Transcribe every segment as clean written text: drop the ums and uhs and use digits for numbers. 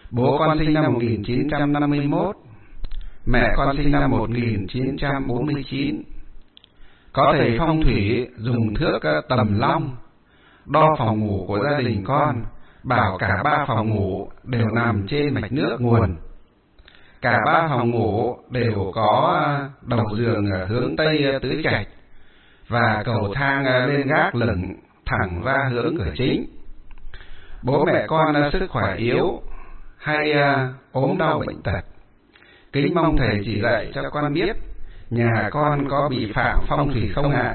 Bố con sinh năm 1951, mẹ con sinh năm 1949. Có thầy phong thủy dùng thước tầm long đo phòng ngủ của gia đình con, bảo cả 3 phòng ngủ đều nằm trên mạch nước nguồn. Cả 3 phòng ngủ đều có đầu giường hướng tây tứ trạch và cầu thang lên gác lửng thẳng ra hướng cửa chính. Bố mẹ con sức khỏe yếu hay ốm đau bệnh tật. Kính mong thầy chỉ dạy cho con biết nhà con có bị phạm phong thủy không ạ?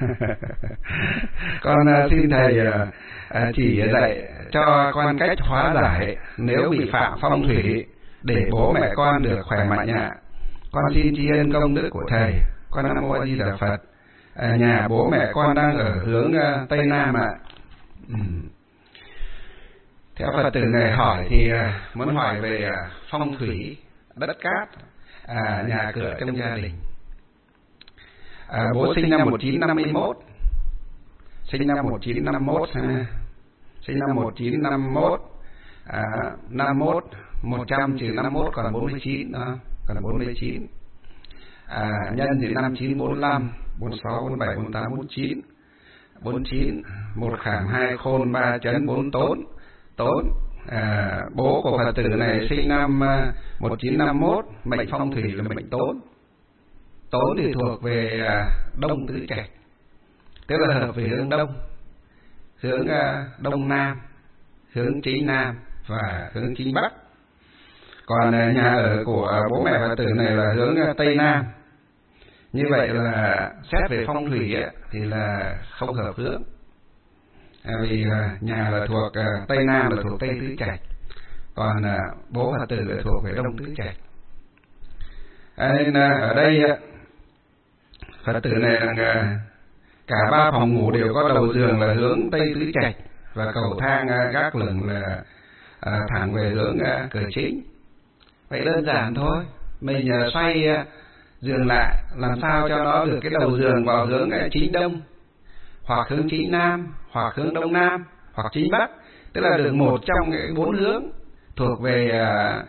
Con xin thầy chỉ dạy cho con cách hóa giải nếu bị phạm phong thủy để bố mẹ con được khỏe mạnh ạ. Con xin tri ân công đức của thầy. Con Nam Mô A Di Đà Phật. Nhà bố mẹ con đang ở hướng Tây Nam ạ. Theo Phật tử này hỏi thì muốn hỏi về phong thủy đất cát, nhà cửa trong gia đình. Bố sinh năm 1951, sinh năm 1951, sinh năm 1951, 51, 100 trừ 51 còn 49 đó, còn 49. Nhân thì năm 945, 46, 47, 48, 49, 49, 1 khảm 2 khôn 3 chấn 4 tốn. Bố của Phật tử này sinh năm 1951, mệnh phong thủy là mệnh tốn. Tốn thì thuộc về đông tứ trạch, tức là hợp về hướng đông, hướng đông nam, hướng chính nam và hướng chính bắc. Còn nhà ở của bố mẹ Phật tử này là hướng tây nam. Như vậy là xét về phong thủy thì là không hợp hướng, vì nhà là thuộc tây nam, là thuộc tây tứ trạch, còn bố Phật tử là thuộc về đông tứ trạch. Nên ở đây Phật tử này là cả 3 phòng ngủ đều có đầu giường là hướng tây tứ trạch và cầu thang gác lửng là thẳng về hướng cửa chính. Vậy đơn giản thôi, mình xoay giường lại làm sao cho nó được cái đầu giường vào hướng chính đông, hoặc hướng chính nam, hoặc hướng đông nam, hoặc chính bắc, tức là được một trong cái 4 hướng thuộc về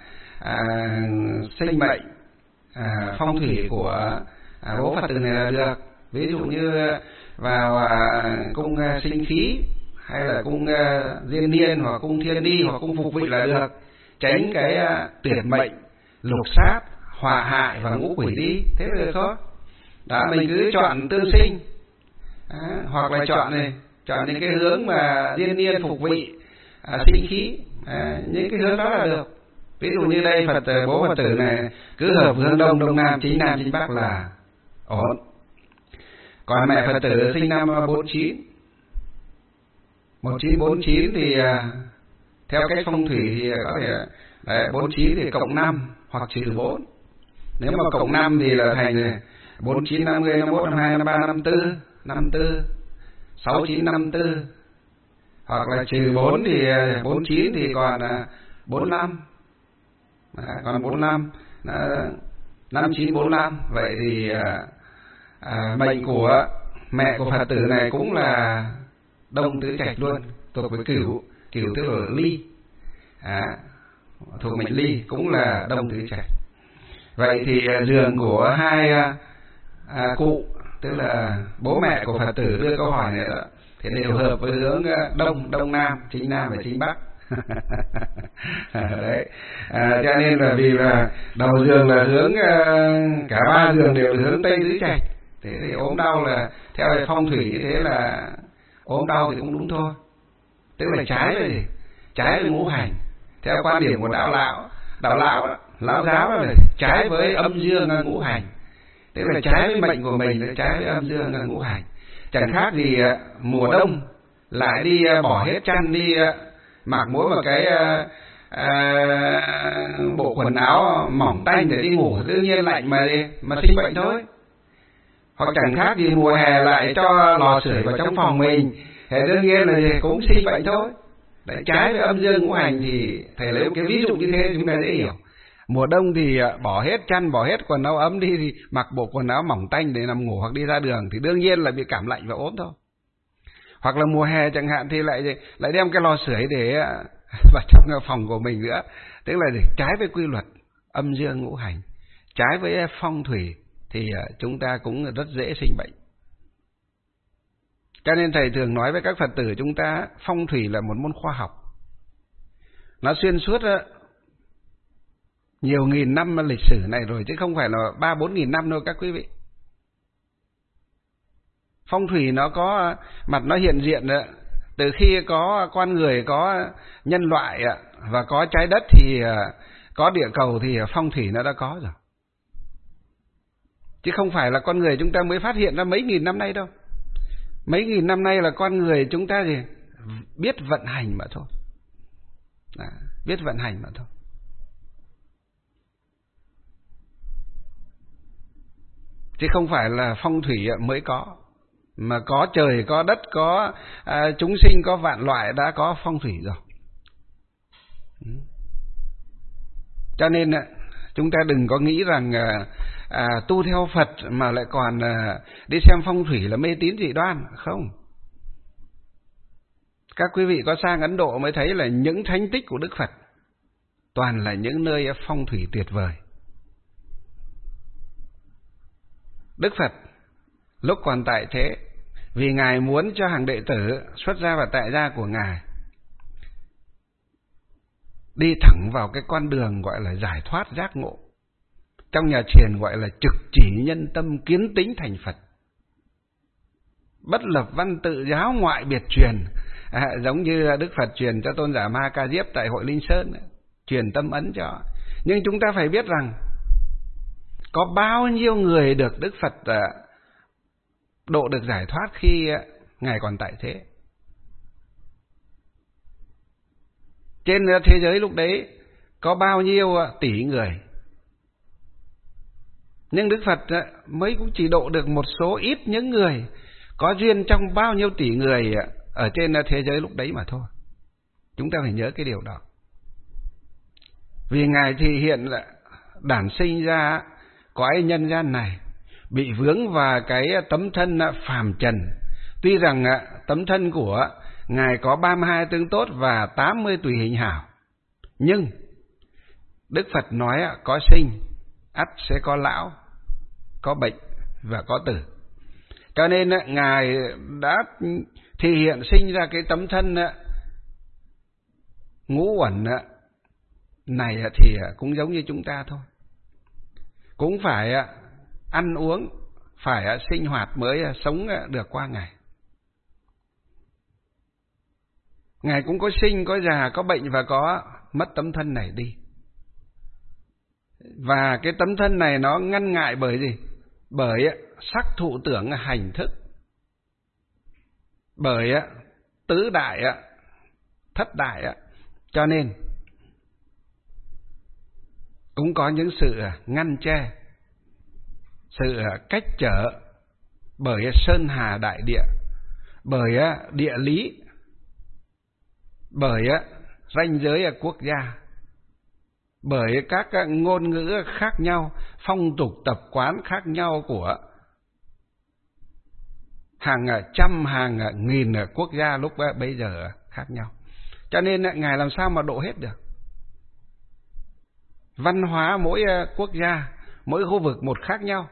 sinh mệnh phong thủy của bố Phật tử này là được. Ví dụ như vào cung sinh khí, hay là cung diên niên, hoặc cung thiên đi, hoặc cung phục vị là được, tránh cái tuyệt mệnh, lục sát, họa hại và ngũ quỷ đi, thế là được thôi. Đó, mình cứ chọn tương sinh, hoặc là chọn những cái hướng mà diên niên, phục vị, sinh khí, những cái hướng đó là được. Ví dụ như đây bố Phật tử này cứ hợp hướng đông, đông nam, chính bắc là ổn. Còn mẹ Phật tử sinh năm 49, 1949 thì theo cách phong thủy thì có thể 49 thì cộng 5 hoặc trừ 4. Nếu mà cộng 5 thì là thành 49, 50, 51, 52, 53, 54, 54, 69, 54. Hoặc là trừ 4 thì 49 thì còn 45. Còn 45, 59, 45. Vậy thì mệnh của mẹ của Phật tử này cũng là đông tứ trạch luôn, thuộc với Cửu, tức là Ly, thuộc mệnh Ly cũng là đông tứ trạch. Vậy thì giường của hai cụ, tức là bố mẹ của Phật tử đưa câu hỏi này đó, thì đều hợp với hướng đông, đông nam, chính nam và chính bắc. Đấy. Cho nên là vì là đầu giường là hướng cả 3 giường đều hướng tây tứ trạch, thế thì ốm đau là theo phong thủy như thế là ốm đau thì cũng đúng thôi, tức là trái với ngũ hành. Theo quan điểm của đạo giáo là trái với âm dương ngũ hành, tức là trái với mệnh của mình, trái với âm dương ngũ hành. Chẳng khác gì mùa đông lại đi bỏ hết chăn đi mặc mỗi một cái bộ quần áo mỏng tanh để đi ngủ, tự nhiên lạnh mà sinh bệnh thôi. Hoặc chẳng khác gì mùa hè lại cho lò sưởi vào trong phòng mình, thì đương nhiên là cũng sinh bệnh thôi. Đấy, trái với âm dương ngũ hành thì thầy lấy một cái ví dụ như thế chúng ta dễ hiểu. Mùa đông thì bỏ hết chăn, bỏ hết quần áo ấm đi, thì mặc bộ quần áo mỏng tanh để nằm ngủ hoặc đi ra đường thì đương nhiên là bị cảm lạnh và ốm thôi. Hoặc là mùa hè chẳng hạn thì lại đem cái lò sưởi để và trong phòng của mình nữa. Tức là trái với quy luật âm dương ngũ hành, trái với phong thủy thì chúng ta cũng rất dễ sinh bệnh. Cho nên thầy thường nói với các Phật tử chúng ta, phong thủy là một môn khoa học. Nó xuyên suốt nhiều nghìn năm lịch sử này rồi, chứ không phải là 3-4 nghìn năm đâu các quý vị. Phong thủy nó có mặt nó hiện diện từ khi có con người, có nhân loại và có trái đất thì có địa cầu thì phong thủy nó đã có rồi. Chứ không phải là con người chúng ta mới phát hiện ra mấy nghìn năm nay đâu. Mấy nghìn năm nay là con người chúng ta thì biết vận hành mà thôi. Biết vận hành mà thôi. Chứ không phải là phong thủy mới có. Mà có trời, có đất, có chúng sinh, có vạn loại đã có phong thủy rồi. Cho nên chúng ta đừng có nghĩ rằng tu theo Phật mà lại còn đi xem phong thủy là mê tín dị đoan. Không. Các quý vị có sang Ấn Độ mới thấy là những thánh tích của Đức Phật toàn là những nơi phong thủy tuyệt vời. Đức Phật lúc còn tại thế, vì Ngài muốn cho hàng đệ tử xuất gia và tại gia của Ngài đi thẳng vào cái con đường gọi là giải thoát giác ngộ. Trong nhà Thiền gọi là trực chỉ nhân tâm kiến tính thành Phật. Bất lập văn tự giáo ngoại biệt truyền. Giống như Đức Phật truyền cho tôn giả Ma Ca Diếp tại hội Linh Sơn, truyền tâm ấn cho. Nhưng chúng ta phải biết rằng có bao nhiêu người được Đức Phật độ được giải thoát khi Ngài còn tại thế. Trên thế giới lúc đấy có bao nhiêu tỷ người, nhưng Đức Phật mới cũng chỉ độ được một số ít những người có duyên trong bao nhiêu tỷ người ở trên thế giới lúc đấy mà thôi. Chúng ta phải nhớ cái điều đó. Vì Ngài thì hiện là đản sinh ra cõi nhân gian này, bị vướng vào cái tấm thân phàm trần. Tuy rằng tấm thân của Ngài có 32 tướng tốt và 80 tùy hình hảo, nhưng Đức Phật nói có sinh, ắt sẽ có lão, có bệnh và có tử. Cho nên Ngài đã thể hiện sinh ra cái tấm thân ngũ uẩn này thì cũng giống như chúng ta thôi. Cũng phải ăn uống, phải sinh hoạt mới sống được qua ngày. Ngài cũng có sinh, có già, có bệnh và có mất tấm thân này đi. Và cái tấm thân này nó ngăn ngại bởi gì? Bởi sắc thụ tưởng hành thức, bởi tứ đại, thất đại. Cho nên cũng có những sự ngăn che, sự cách trở bởi sơn hà đại địa, bởi địa lý, bởi ranh giới quốc gia, bởi các ngôn ngữ khác nhau, phong tục tập quán khác nhau của hàng trăm, hàng nghìn quốc gia lúc bây giờ khác nhau. Cho nên Ngài làm sao mà độ hết được. Văn hóa mỗi quốc gia, mỗi khu vực một khác nhau.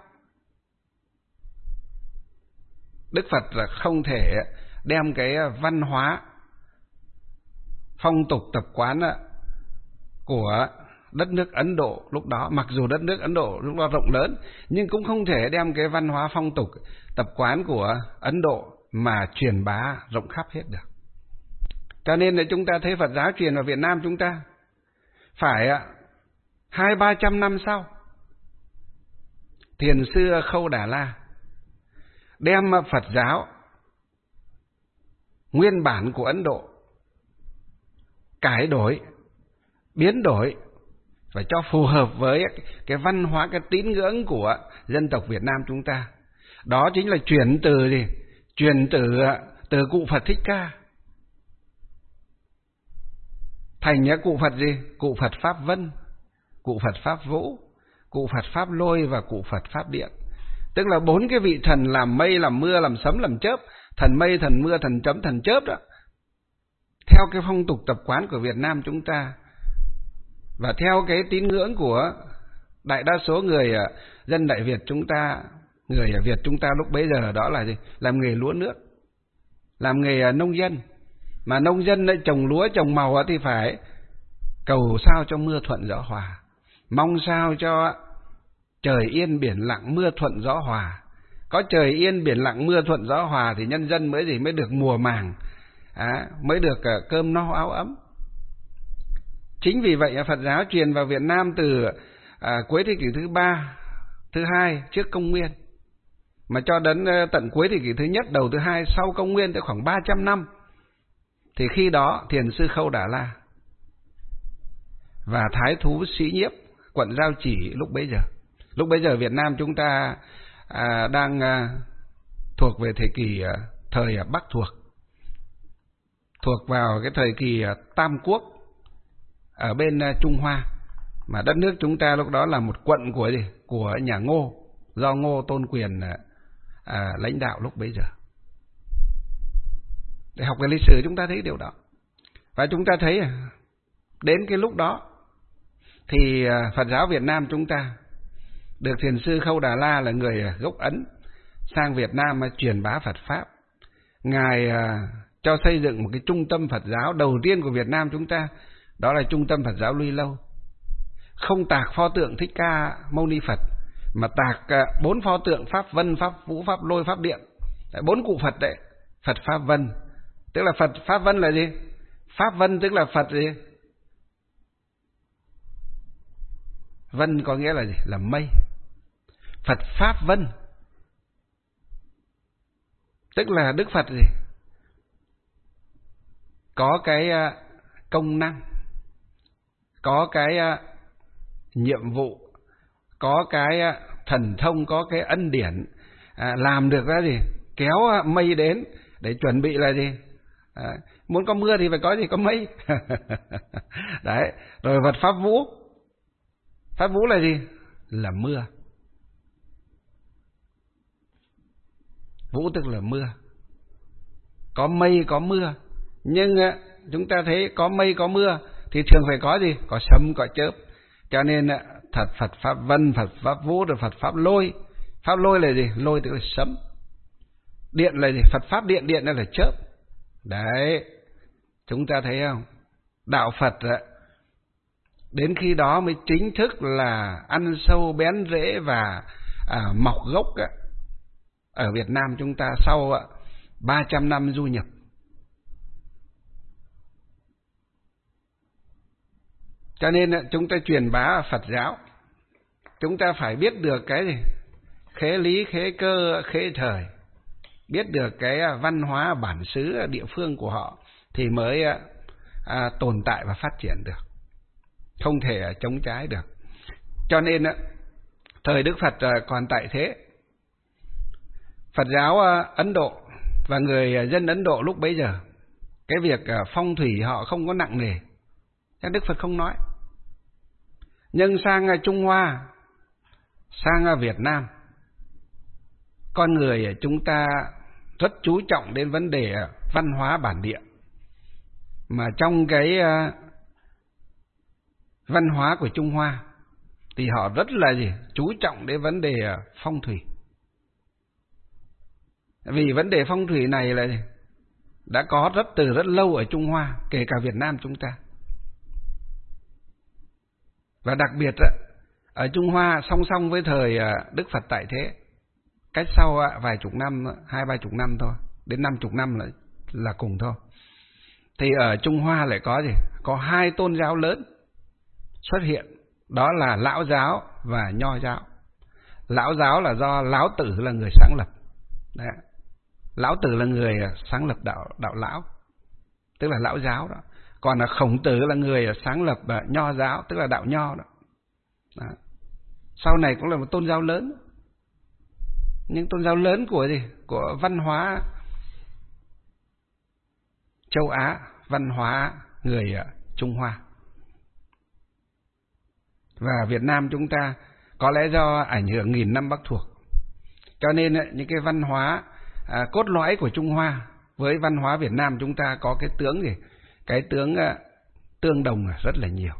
Đức Phật là không thể đem cái văn hóa, phong tục tập quán của đất nước Ấn Độ lúc đó, mặc dù đất nước Ấn Độ lúc đó rộng lớn, nhưng cũng không thể đem cái văn hóa phong tục tập quán của Ấn Độ mà truyền bá rộng khắp hết được. Cho nên là chúng ta thấy Phật giáo truyền vào Việt Nam chúng ta phải 200-300 năm sau, Thiền sư Khâu Đà La đem Phật giáo nguyên bản của Ấn Độ cải đổi, biến đổi và cho phù hợp với cái văn hóa, cái tín ngưỡng của dân tộc Việt Nam chúng ta. Đó chính là chuyển từ gì? Chuyển từ cụ Phật Thích Ca thành cụ Phật gì? Cụ Phật Pháp Vân, cụ Phật Pháp Vũ, cụ Phật Pháp Lôi và cụ Phật Pháp Điện. Tức là 4 cái vị thần làm mây, làm mưa, làm sấm, làm chớp. Thần mây, thần mưa, thần chấm, thần chớp đó. theo cái phong tục tập quán của Việt Nam chúng ta và theo cái tín ngưỡng của đại đa số người dân Đại Việt chúng ta, người Việt chúng ta lúc bấy giờ, đó là gì? Làm nghề lúa nước, làm nghề nông dân. Mà nông dân trồng lúa trồng màu thì phải cầu sao cho mưa thuận gió hòa, mong sao cho trời yên biển lặng, mưa thuận gió hòa. Có trời yên biển lặng, mưa thuận gió hòa thì nhân dân mới được mùa màng, mới được cơm no áo ấm. Chính vì vậy Phật giáo truyền vào Việt Nam từ cuối thế kỷ thứ 3, thứ 2 trước công nguyên, mà cho đến tận cuối thế kỷ thứ nhất, đầu thứ 2 sau công nguyên, tới khoảng 300 năm. Thì khi đó Thiền sư Khâu Đà La và Thái thú Sĩ Nhiếp, quận Giao Chỉ lúc bấy giờ Việt Nam chúng ta đang thuộc về thời kỳ thời Bắc thuộc vào cái thời kỳ Tam Quốc ở bên Trung Hoa, mà đất nước chúng ta lúc đó là một quận của nhà Ngô, do Ngô Tôn Quyền lãnh đạo lúc bấy giờ. Để học về lịch sử chúng ta thấy điều đó. Và chúng ta thấy đến cái lúc đó thì Phật giáo Việt Nam chúng ta được Thiền sư Khâu Đà La là người gốc Ấn sang Việt Nam truyền bá Phật Pháp. Ngài cho xây dựng một cái trung tâm Phật giáo đầu tiên của Việt Nam chúng ta, đó là trung tâm Phật giáo Luy Lâu. Không tạc pho tượng Thích Ca Mâu Ni Phật, mà tạc 4 pho tượng Pháp Vân, Pháp Vũ, Pháp Lôi, Pháp Điện. 4 cụ Phật đấy. Phật Pháp Vân, tức là Phật Pháp Vân là gì? Pháp Vân tức là Phật gì? Vân có nghĩa là gì? Là mây. Phật Pháp Vân tức là Đức Phật gì? Có cái công năng, có cái nhiệm vụ, có cái thần thông, có cái ân điển, làm được ra gì? Kéo mây đến để chuẩn bị là gì? Muốn có mưa thì phải có gì? Có mây. Đấy. Rồi Phật Pháp Vũ. Pháp Vũ là gì? Là mưa. Vũ tức là mưa. Có mây có mưa. Nhưng chúng ta thấy có mây có mưa thì thường phải có gì? Có sấm có chớp. Cho nên thật Phật Pháp Vân, Phật Pháp Vũ, rồi Phật Pháp Lôi. Pháp Lôi là gì? Lôi tức là sấm. Điện là gì? Phật Pháp Điện, điện là chớp. Đấy. Chúng ta thấy không? Đạo Phật đến khi đó mới chính thức là ăn sâu bén rễ và mọc gốc ở Việt Nam chúng ta sau 300 năm du nhập. Cho nên chúng ta truyền bá Phật giáo, chúng ta phải biết được cái gì? Khế lý, khế cơ, khế thời. Biết được cái văn hóa bản xứ địa phương của họ thì mới tồn tại và phát triển được. Không thể chống trái được. Cho nên thời Đức Phật còn tại thế, Phật giáo Ấn Độ và người dân Ấn Độ lúc bấy giờ, cái việc phong thủy họ không có nặng nề, nên Đức Phật không nói. Nhưng sang Trung Hoa, sang Việt Nam, con người chúng ta rất chú trọng đến vấn đề văn hóa bản địa. Mà trong cái văn hóa của Trung Hoa thì họ rất là gì? Chú trọng đến vấn đề phong thủy. Vì vấn đề phong thủy này là gì? Đã có từ rất lâu ở Trung Hoa, kể cả Việt Nam chúng ta. Và đặc biệt ở Trung Hoa song song với thời Đức Phật tại thế, cách sau vài chục năm, 20-30 năm thôi, đến 50 năm là cùng thôi. Thì ở Trung Hoa lại có gì? Có 2 tôn giáo lớn xuất hiện, đó là Lão giáo và Nho giáo. Lão giáo là do Lão Tử là người sáng lập. Đấy. Lão Tử là người sáng lập đạo Lão, tức là Lão giáo đó. Còn là Khổng Tử là người sáng lập Nho giáo, tức là đạo Nho đó. Đó. Sau này cũng là một tôn giáo lớn. Nhưng tôn giáo lớn của gì? Của văn hóa châu Á, văn hóa người Trung Hoa. Và Việt Nam chúng ta có lẽ do ảnh hưởng nghìn năm Bắc thuộc, cho nên những cái văn hóa cốt lõi của Trung Hoa với văn hóa Việt Nam chúng ta có cái tướng gì? cái tướng tương đồng rất là nhiều.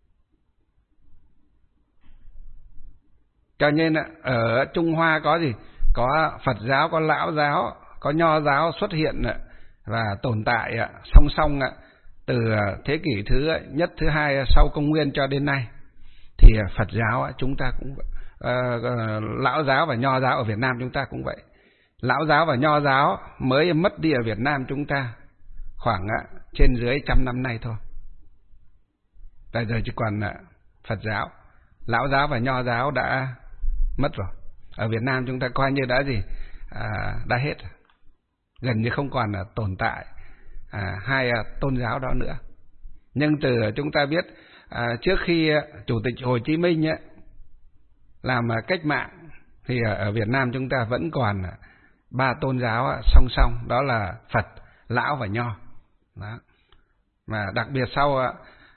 Cho nên ở Trung Hoa có gì? Có Phật giáo, có Lão giáo, có Nho giáo xuất hiện và tồn tại song song từ thế kỷ thứ nhất, thứ hai sau công nguyên cho đến nay. Thì Phật giáo chúng ta cũng Lão giáo và Nho giáo ở Việt Nam chúng ta cũng vậy. Lão giáo và Nho giáo mới mất đi ở Việt Nam chúng ta khoảng trên dưới 100 năm nay thôi. Bây giờ chỉ còn Phật giáo, Lão giáo và Nho giáo đã mất rồi. Ở Việt Nam chúng ta coi như đã gì? Đã hết. Gần như không còn tồn tại hai tôn giáo đó nữa. Nhưng từ chúng ta biết trước khi Chủ tịch Hồ Chí Minh làm cách mạng thì ở Việt Nam chúng ta vẫn còn 3 tôn giáo song song, đó là Phật, Lão và Nho. Đó. Mà đặc biệt sau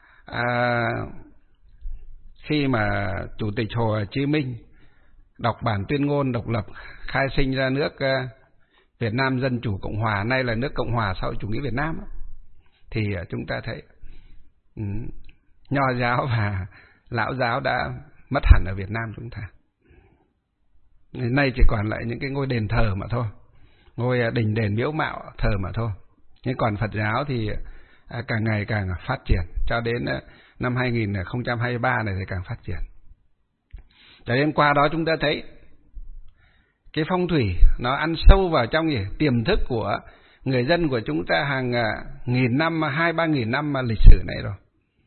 khi mà Chủ tịch Hồ Chí Minh đọc bản tuyên ngôn độc lập khai sinh ra nước Việt Nam Dân Chủ Cộng Hòa, nay là nước Cộng Hòa xã hội chủ nghĩa Việt Nam, thì chúng ta thấy Nho giáo và Lão giáo đã mất hẳn ở Việt Nam chúng ta. Nay chỉ còn lại những cái ngôi đền thờ mà thôi, ngôi đình đền miếu mạo thờ mà thôi. Nhưng còn Phật giáo thì càng ngày càng phát triển, cho đến năm 2023 này thì càng phát triển. Cho nên qua đó chúng ta thấy cái phong thủy nó ăn sâu vào trong tiềm thức của người dân của chúng ta hàng nghìn năm, 2-3 nghìn năm lịch sử này rồi.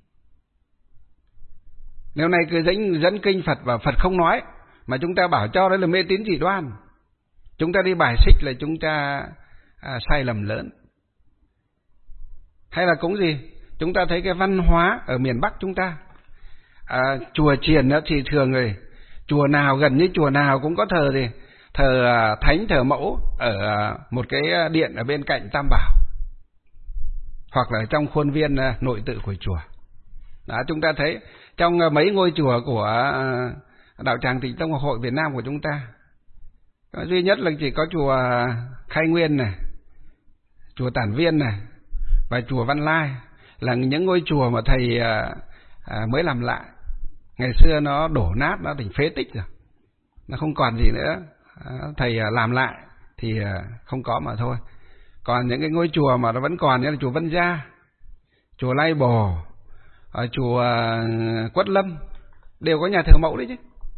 Nếu này cứ dẫn kinh Phật và Phật không nói, mà chúng ta bảo cho đấy là mê tín dị đoan, chúng ta đi bài xích là chúng ta sai lầm lớn. Hay là cũng gì? Chúng ta thấy cái văn hóa ở miền Bắc chúng ta, chùa chiền thì thường rồi, chùa nào gần như chùa nào cũng có thờ gì? Thờ thánh, thờ mẫu ở một cái điện ở bên cạnh Tam Bảo, hoặc là trong khuôn viên nội tự của chùa. Đó, chúng ta thấy trong mấy ngôi chùa của Đạo Tràng Tịnh Tông Học Hội Việt Nam của chúng ta, duy nhất là chỉ có chùa Khai Nguyên này, chùa Tản Viên này và chùa Văn Lai là những ngôi chùa mà thầy mới làm lại. Ngày xưa nó đổ nát, nó thành phế tích rồi, nó không còn gì nữa. Thầy làm lại thì không có mà thôi. Còn những cái ngôi chùa mà nó vẫn còn như là chùa Vân Gia, chùa Lai Bồ, chùa Quất Lâm đều có nhà thờ mẫu đấy chứ.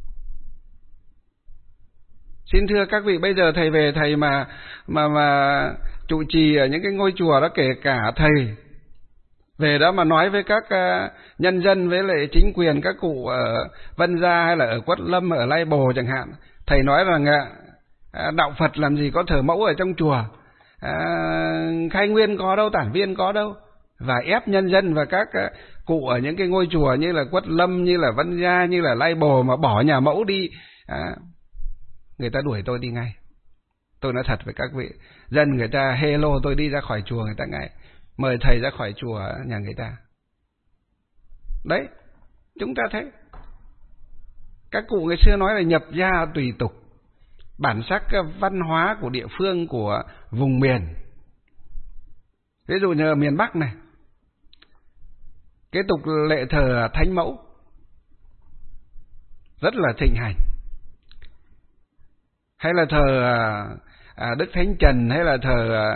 Xin thưa các vị, bây giờ thầy về thầy mà trụ trì ở những cái ngôi chùa đó, kể cả thầy về đó mà nói với các nhân dân, với lại chính quyền các cụ ở Vân Gia hay là ở Quất Lâm, ở Lai Bồ chẳng hạn, thầy nói rằng đạo Phật làm gì có thờ mẫu ở trong chùa, Khai Nguyên có đâu, Tản Viên có đâu, và ép nhân dân và các cụ ở những cái ngôi chùa như là Quất Lâm, như là Vân Gia, như là Lai Bồ mà bỏ nhà mẫu đi, người ta đuổi tôi đi ngay. Tôi nói thật với các vị, dân người ta hello tôi đi ra khỏi chùa người ta ngay, mời thầy ra khỏi chùa nhà người ta. Đấy, chúng ta thấy các cụ ngày xưa nói là nhập gia tùy tục, bản sắc văn hóa của địa phương, của vùng miền. Ví dụ như ở miền Bắc này, cái tục lệ thờ Thánh Mẫu rất là thịnh hành, hay là thờ Đức Thánh Trần, hay là thờ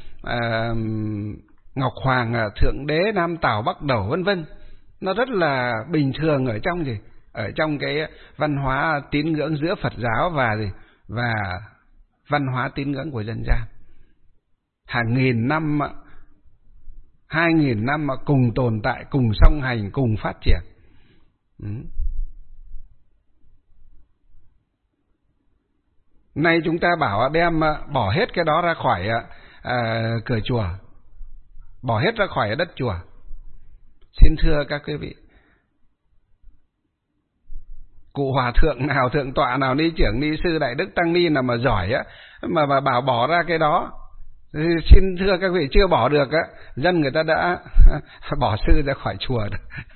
Ngọc Hoàng, Thượng Đế, Nam Tào, Bắc Đẩu, vân vân. Nó rất là bình thường ở trong gì? Ở trong cái văn hóa tín ngưỡng giữa Phật giáo và văn hóa tín ngưỡng của dân gian. Hàng nghìn năm, 2.000 năm mà cùng tồn tại, cùng song hành, cùng phát triển. Nay chúng ta bảo đem bỏ hết cái đó ra khỏi cửa chùa, bỏ hết ra khỏi đất chùa. Xin thưa các quý vị, cụ hòa thượng nào, thượng tọa nào, ni trưởng, ni sư, đại đức, tăng ni nào mà giỏi mà bảo bỏ ra cái đó, xin thưa các vị, chưa bỏ được dân người ta đã bỏ sư ra khỏi chùa.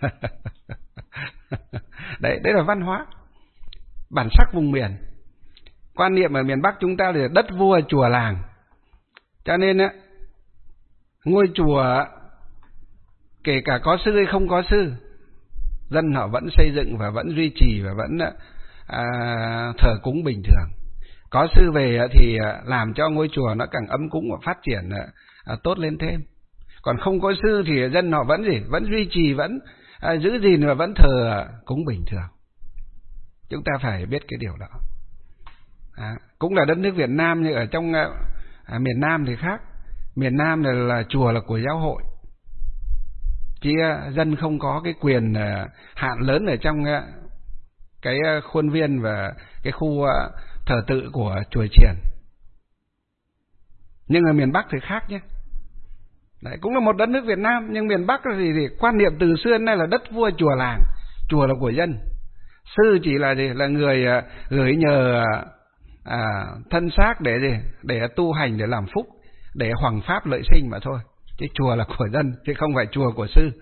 Đấy là văn hóa, bản sắc vùng miền. Quan niệm ở miền Bắc chúng ta là đất vua chùa làng, cho nên ngôi chùa kể cả có sư hay không có sư, dân họ vẫn xây dựng và vẫn duy trì và vẫn thờ cúng bình thường. Có sư về thì làm cho ngôi chùa nó càng ấm cúng và phát triển tốt lên thêm. Còn không có sư thì dân họ vẫn vẫn duy trì, vẫn giữ gìn và vẫn thờ cúng bình thường. Chúng ta phải biết cái điều đó. Cũng là đất nước Việt Nam, nhưng ở trong miền Nam thì khác. Miền Nam là chùa là của giáo hội, chứ dân không có cái quyền hạn lớn ở trong cái khuôn viên và cái khu thờ tự của chùa chiền. Nhưng ở miền Bắc thì khác nhé. Đấy, cũng là một đất nước Việt Nam, nhưng miền Bắc thì quan niệm từ xưa đến nay là đất vua chùa làng, chùa là của dân. Sư chỉ là người gửi nhờ thân xác để tu hành, để làm phúc, để hoằng pháp lợi sinh mà thôi. Chứ chùa là của dân, chứ không phải chùa của sư.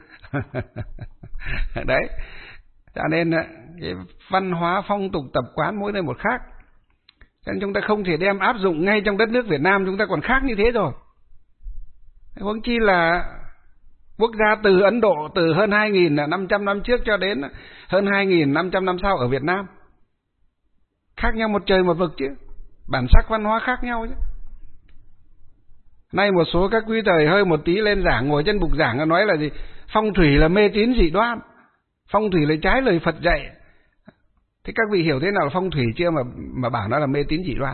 Đấy, cho nên cái văn hóa phong tục tập quán mỗi nơi một khác, cho nên chúng ta không thể đem áp dụng ngay trong đất nước Việt Nam chúng ta còn khác như thế rồi. Huống chi là quốc gia từ Ấn Độ từ hơn 2.500 năm trước cho đến hơn 2.500 năm sau ở Việt Nam, khác nhau một trời một vực chứ, bản sắc văn hóa khác nhau chứ. Nay một số các quý thầy hơi một tí lên giảng, ngồi trên bục giảng nói là gì? Phong thủy là mê tín dị đoan, phong thủy là trái lời Phật dạy. Thế các vị hiểu thế nào là phong thủy chưa mà bảo nó là mê tín dị đoan?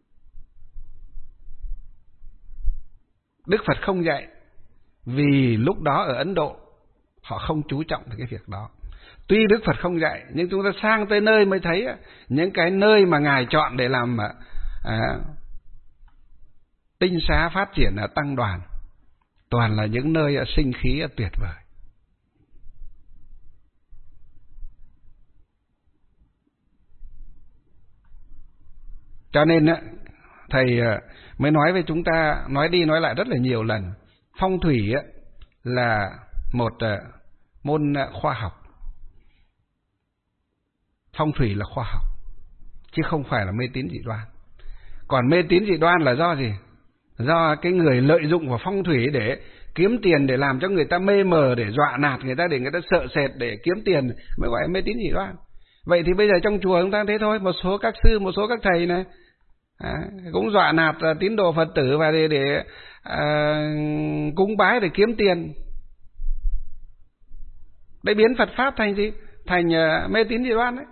Đức Phật không dạy, vì lúc đó ở Ấn Độ họ không chú trọng tới cái việc đó. Tuy Đức Phật không dạy, nhưng chúng ta sang tới nơi mới thấy những cái nơi mà Ngài chọn để làm tinh xá phát triển tăng đoàn, toàn là những nơi sinh khí tuyệt vời. Cho nên thầy mới nói với chúng ta, nói đi nói lại rất là nhiều lần, phong thủy là một môn khoa học. Phong thủy là khoa học, chứ không phải là mê tín dị đoan. Còn mê tín dị đoan là do gì? Do cái người lợi dụng vào phong thủy để kiếm tiền, để làm cho người ta mê mờ, để dọa nạt người ta, để người ta sợ sệt, để kiếm tiền, mới gọi là mê tín dị đoan. Vậy thì bây giờ trong chùa chúng ta thấy thôi, một số các sư, một số các thầy này cũng dọa nạt tín đồ Phật tử và để cúng bái để kiếm tiền. Để biến Phật Pháp thành gì? Thành mê tín dị đoan đấy.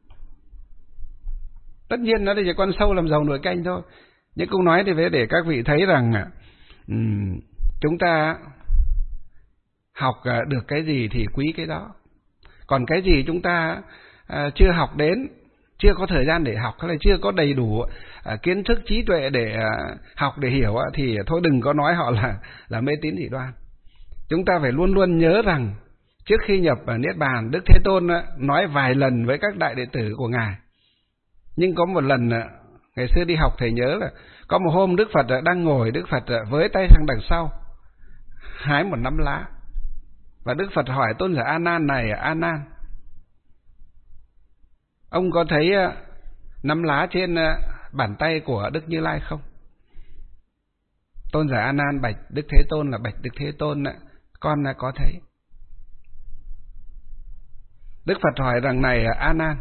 Tất nhiên nó chỉ con sâu làm dầu nồi canh thôi. Nhưng cũng nói thì để các vị thấy rằng chúng ta học được cái gì thì quý cái đó. Còn cái gì chúng ta chưa học đến, chưa có thời gian để học, hay là chưa có đầy đủ kiến thức trí tuệ để học, để hiểu, thì thôi đừng có nói họ là mê tín dị đoan. Chúng ta phải luôn luôn nhớ rằng trước khi nhập Niết Bàn, Đức Thế Tôn nói vài lần với các đại đệ tử của Ngài. Nhưng có một lần ngày xưa đi học thầy nhớ là có một hôm Đức Phật đang ngồi, Đức Phật với tay sang đằng sau hái một nắm lá, và Đức Phật hỏi tôn giả A Nan này: A Nan, ông có thấy nắm lá trên bàn tay của Đức Như Lai không? Tôn giả A Nan bạch Đức Thế Tôn là: bạch Đức Thế Tôn, con có thấy. Đức Phật hỏi rằng: này A Nan,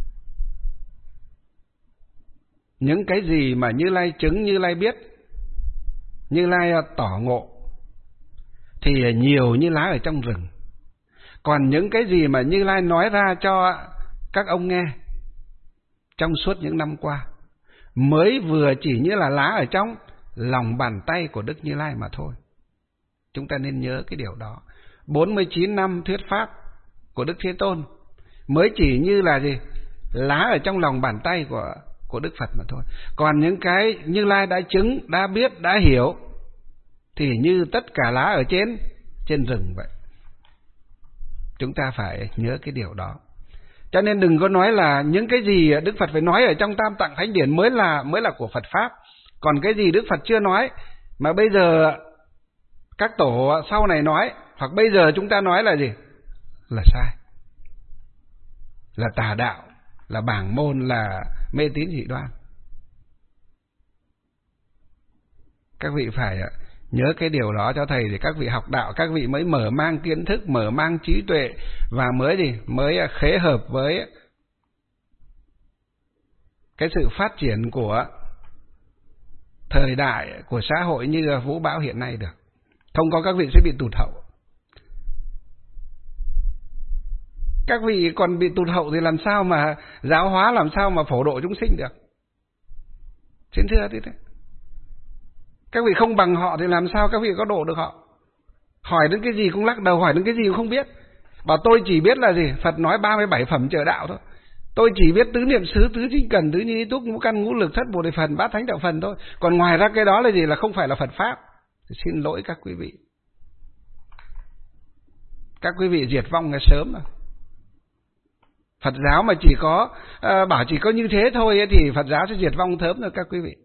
những cái gì mà Như Lai chứng, Như Lai biết, Như Lai tỏ ngộ thì nhiều như lá ở trong rừng. Còn những cái gì mà Như Lai nói ra cho các ông nghe trong suốt những năm qua mới vừa chỉ như là lá ở trong lòng bàn tay của Đức Như Lai mà thôi. Chúng ta nên nhớ cái điều đó. 49 năm thuyết pháp của Đức Thế Tôn mới chỉ như là gì? Lá ở trong lòng bàn tay của Đức Phật mà thôi. Còn những cái Như Lai đã chứng, đã biết, đã hiểu thì như tất cả lá ở trên rừng vậy. Chúng ta phải nhớ cái điều đó. Cho nên đừng có nói là những cái gì Đức Phật phải nói ở trong Tam Tạng Thánh Điển mới là của Phật Pháp. Còn cái gì Đức Phật chưa nói mà bây giờ các tổ sau này nói, hoặc bây giờ chúng ta nói là gì? Là sai, là tà đạo, là bảng môn, là mê tín dị đoan. Các vị phải Nhớ cái điều đó cho thầy thì các vị học đạo, các vị mới mở mang kiến thức, mở mang trí tuệ và mới khế hợp với cái sự phát triển của thời đại, của xã hội như vũ bão hiện nay được. Không có các vị sẽ bị tụt hậu. Các vị còn bị tụt hậu thì làm sao mà giáo hóa, làm sao mà phổ độ chúng sinh được? Xin thưa thế. Các vị không bằng họ thì làm sao các vị có độ được họ? Hỏi đến cái gì cũng lắc đầu, hỏi đến cái gì cũng không biết. Bảo tôi chỉ biết là gì? Phật nói 37 phẩm trợ đạo thôi. Tôi chỉ biết tứ niệm xứ, tứ chính cần, tứ nhi túc, ngũ căn, ngũ lực, thất bồ đề phần, bát thánh đạo phần thôi. Còn ngoài ra cái đó là gì? Là không phải là Phật pháp. Xin lỗi các quý vị. Các quý vị diệt vong là sớm rồi. Phật giáo mà chỉ có bảo chỉ có như thế thôi ấy, thì Phật giáo sẽ diệt vong sớm rồi các quý vị.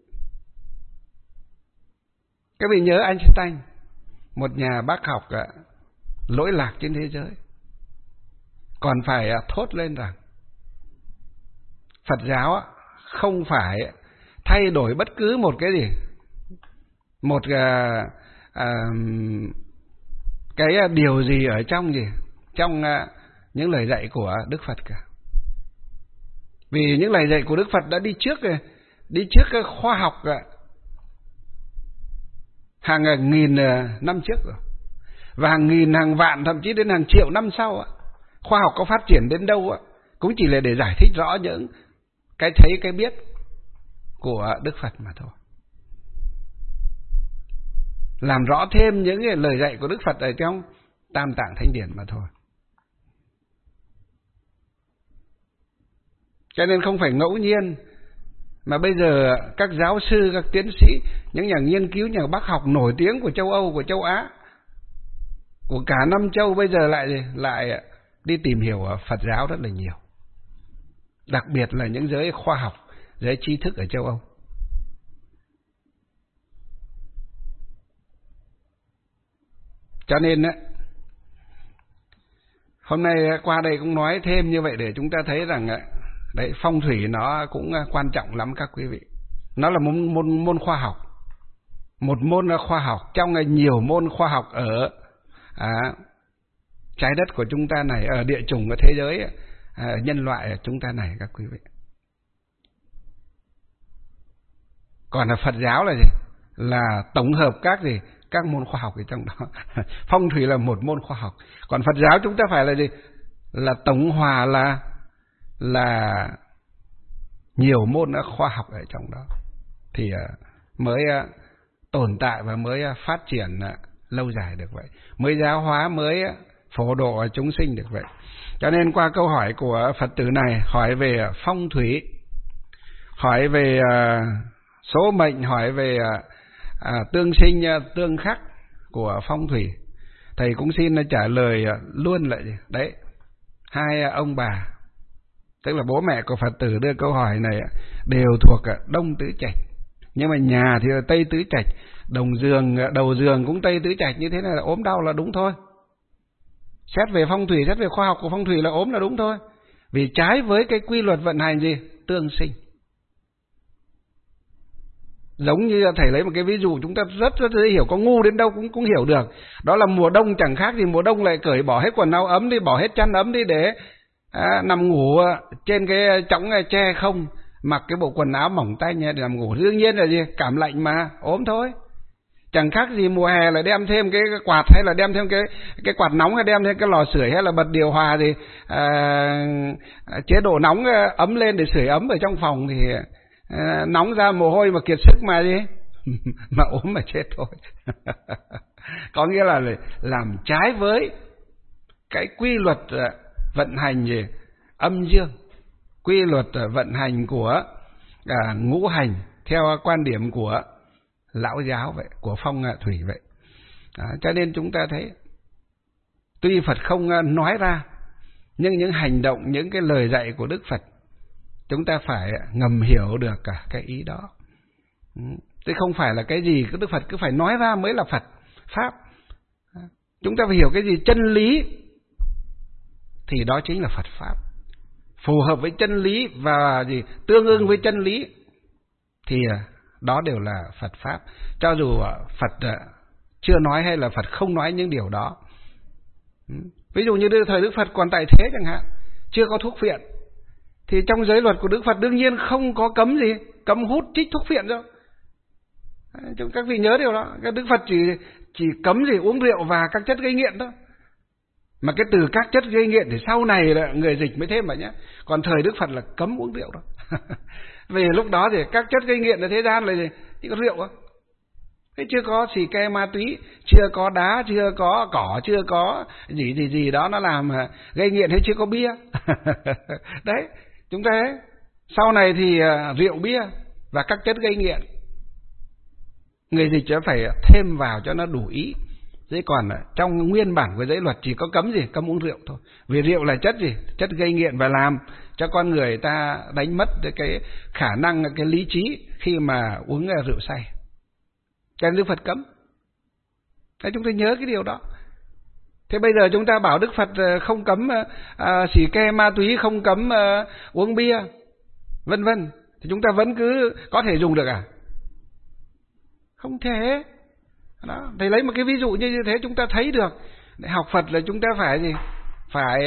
Các vị nhớ Einstein, một nhà bác học lỗi lạc trên thế giới, còn phải thốt lên rằng Phật giáo không phải thay đổi bất cứ một cái gì, một cái điều gì ở trong những lời dạy của Đức Phật cả. Vì những lời dạy của Đức Phật đã đi trước cái khoa học hàng nghìn năm trước rồi, và hàng nghìn, hàng vạn, thậm chí đến hàng triệu năm sau khoa học có phát triển đến đâu cũng chỉ là để giải thích rõ những cái thấy cái biết của Đức Phật mà thôi, làm rõ thêm những cái lời dạy của Đức Phật ở trong Tam Tạng Thánh Điển mà thôi. Cho nên không phải ngẫu nhiên mà bây giờ các giáo sư, các tiến sĩ, những nhà nghiên cứu, nhà bác học nổi tiếng của châu Âu, của châu Á, của cả năm châu bây giờ lại đi tìm hiểu Phật giáo rất là nhiều. Đặc biệt là những giới khoa học, giới tri thức ở châu Âu. Cho nên hôm nay qua đây cũng nói thêm như vậy để chúng ta thấy rằng đấy, phong thủy nó cũng quan trọng lắm các quý vị. Nó là môn khoa học, một môn khoa học trong nhiều môn khoa học ở trái đất của chúng ta này, ở địa chủng của thế giới, nhân loại của chúng ta này các quý vị. Còn là Phật giáo là gì? Là tổng hợp các môn khoa học ở trong đó. Phong thủy là một môn khoa học. Còn Phật giáo chúng ta phải là gì? Là tổng hòa, là nhiều môn khoa học ở trong đó thì mới tồn tại và mới phát triển lâu dài được vậy, mới giáo hóa, mới phổ độ chúng sinh được vậy. Cho nên qua câu hỏi của Phật tử này, hỏi về phong thủy, hỏi về số mệnh, hỏi về tương sinh tương khắc của phong thủy, thầy cũng xin trả lời luôn lại đấy. Hai ông bà, tức là bố mẹ của Phật tử đưa câu hỏi này đều thuộc Đông Tứ Trạch, nhưng mà nhà thì là Tây Tứ Trạch, đầu giường cũng Tây Tứ Trạch, như thế này là ốm đau là đúng thôi. Xét về phong thủy, xét về khoa học của phong thủy là ốm là đúng thôi, vì trái với cái quy luật vận hành gì? Tương sinh. Giống như thầy lấy một cái ví dụ chúng ta rất dễ hiểu, có ngu đến đâu cũng hiểu được. Đó là mùa đông chẳng khác gì mùa đông lại cởi bỏ hết quần áo ấm đi, bỏ hết chăn ấm đi để nằm ngủ trên cái chõng tre không, mặc cái bộ quần áo mỏng tanh để nằm ngủ. Đương nhiên là gì? Cảm lạnh mà, ốm thôi. Chẳng khác gì mùa hè là đem thêm cái quạt, hay là đem thêm cái quạt nóng, hay đem thêm cái lò sưởi, hay là bật điều hòa thì chế độ nóng ấm lên để sưởi ấm ở trong phòng thì nóng ra mồ hôi mà kiệt sức mà gì mà ốm mà chết thôi. Có nghĩa là làm trái với cái quy luật vận hành gì âm dương, quy luật vận hành của ngũ hành theo quan điểm của lão giáo vậy, của phong thủy vậy. Cho nên chúng ta thấy tuy Phật không nói ra, nhưng những hành động, những cái lời dạy của Đức Phật chúng ta phải ngầm hiểu được cả cái ý đó. Chứ không phải là cái gì Đức Phật cứ phải nói ra mới là Phật pháp. Chúng ta phải hiểu cái gì chân lý thì đó chính là Phật pháp. Phù hợp với chân lý và gì tương ưng với chân lý thì đó đều là Phật pháp. Cho dù Phật chưa nói hay là Phật không nói những điều đó. Ví dụ như thời Đức Phật còn tại thế chẳng hạn, chưa có thuốc phiện, thì trong giới luật của Đức Phật đương nhiên không có cấm gì, cấm hút trích thuốc phiện đâu. Các vị nhớ điều đó. Đức Phật chỉ cấm gì uống rượu và các chất gây nghiện thôi. Mà cái từ các chất gây nghiện thì sau này là người dịch mới thêm vào nhé. Còn thời Đức Phật là cấm uống rượu đó. Vì lúc đó thì các chất gây nghiện ở thế gian là gì? Chỉ có rượu thôi. Thế chưa có xì ke ma túy, chưa có đá, chưa có cỏ, chưa có gì đó nó làm gây nghiện, hay chưa có bia. Đấy, chúng ta thấy. Sau này thì rượu bia và các chất gây nghiện, người dịch sẽ phải thêm vào cho nó đủ ý. Thế còn trong nguyên bản của giới luật chỉ có cấm gì? Cấm uống rượu thôi. Vì rượu là chất gì? Chất gây nghiện và làm cho con người ta đánh mất cái khả năng, cái lý trí khi mà uống rượu say. Cho nên Đức Phật cấm. Thế chúng ta nhớ cái điều đó. Thế bây giờ chúng ta bảo Đức Phật không cấm xì ke ma túy, không cấm uống bia, vân vân, thì chúng ta vẫn cứ có thể dùng được à? Không thể. Đó, thầy lấy một cái ví dụ như thế chúng ta thấy được. Để học Phật là chúng ta phải gì? Phải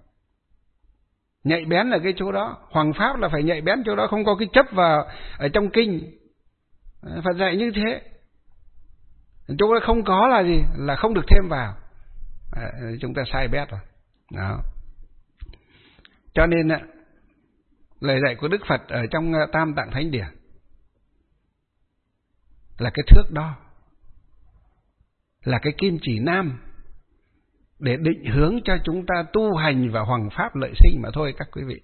nhạy bén ở cái chỗ đó. Hoằng pháp là phải nhạy bén chỗ đó, không có cái chấp vào ở trong kinh. Phật dạy như thế. Chỗ đó không có là gì? Là không được thêm vào. Chúng ta sai bét rồi. Đó. Cho nên lời dạy của Đức Phật ở trong Tam Tạng Thánh Điển là cái thước đo, là cái kim chỉ nam để định hướng cho chúng ta tu hành và hoằng pháp lợi sinh mà thôi các quý vị.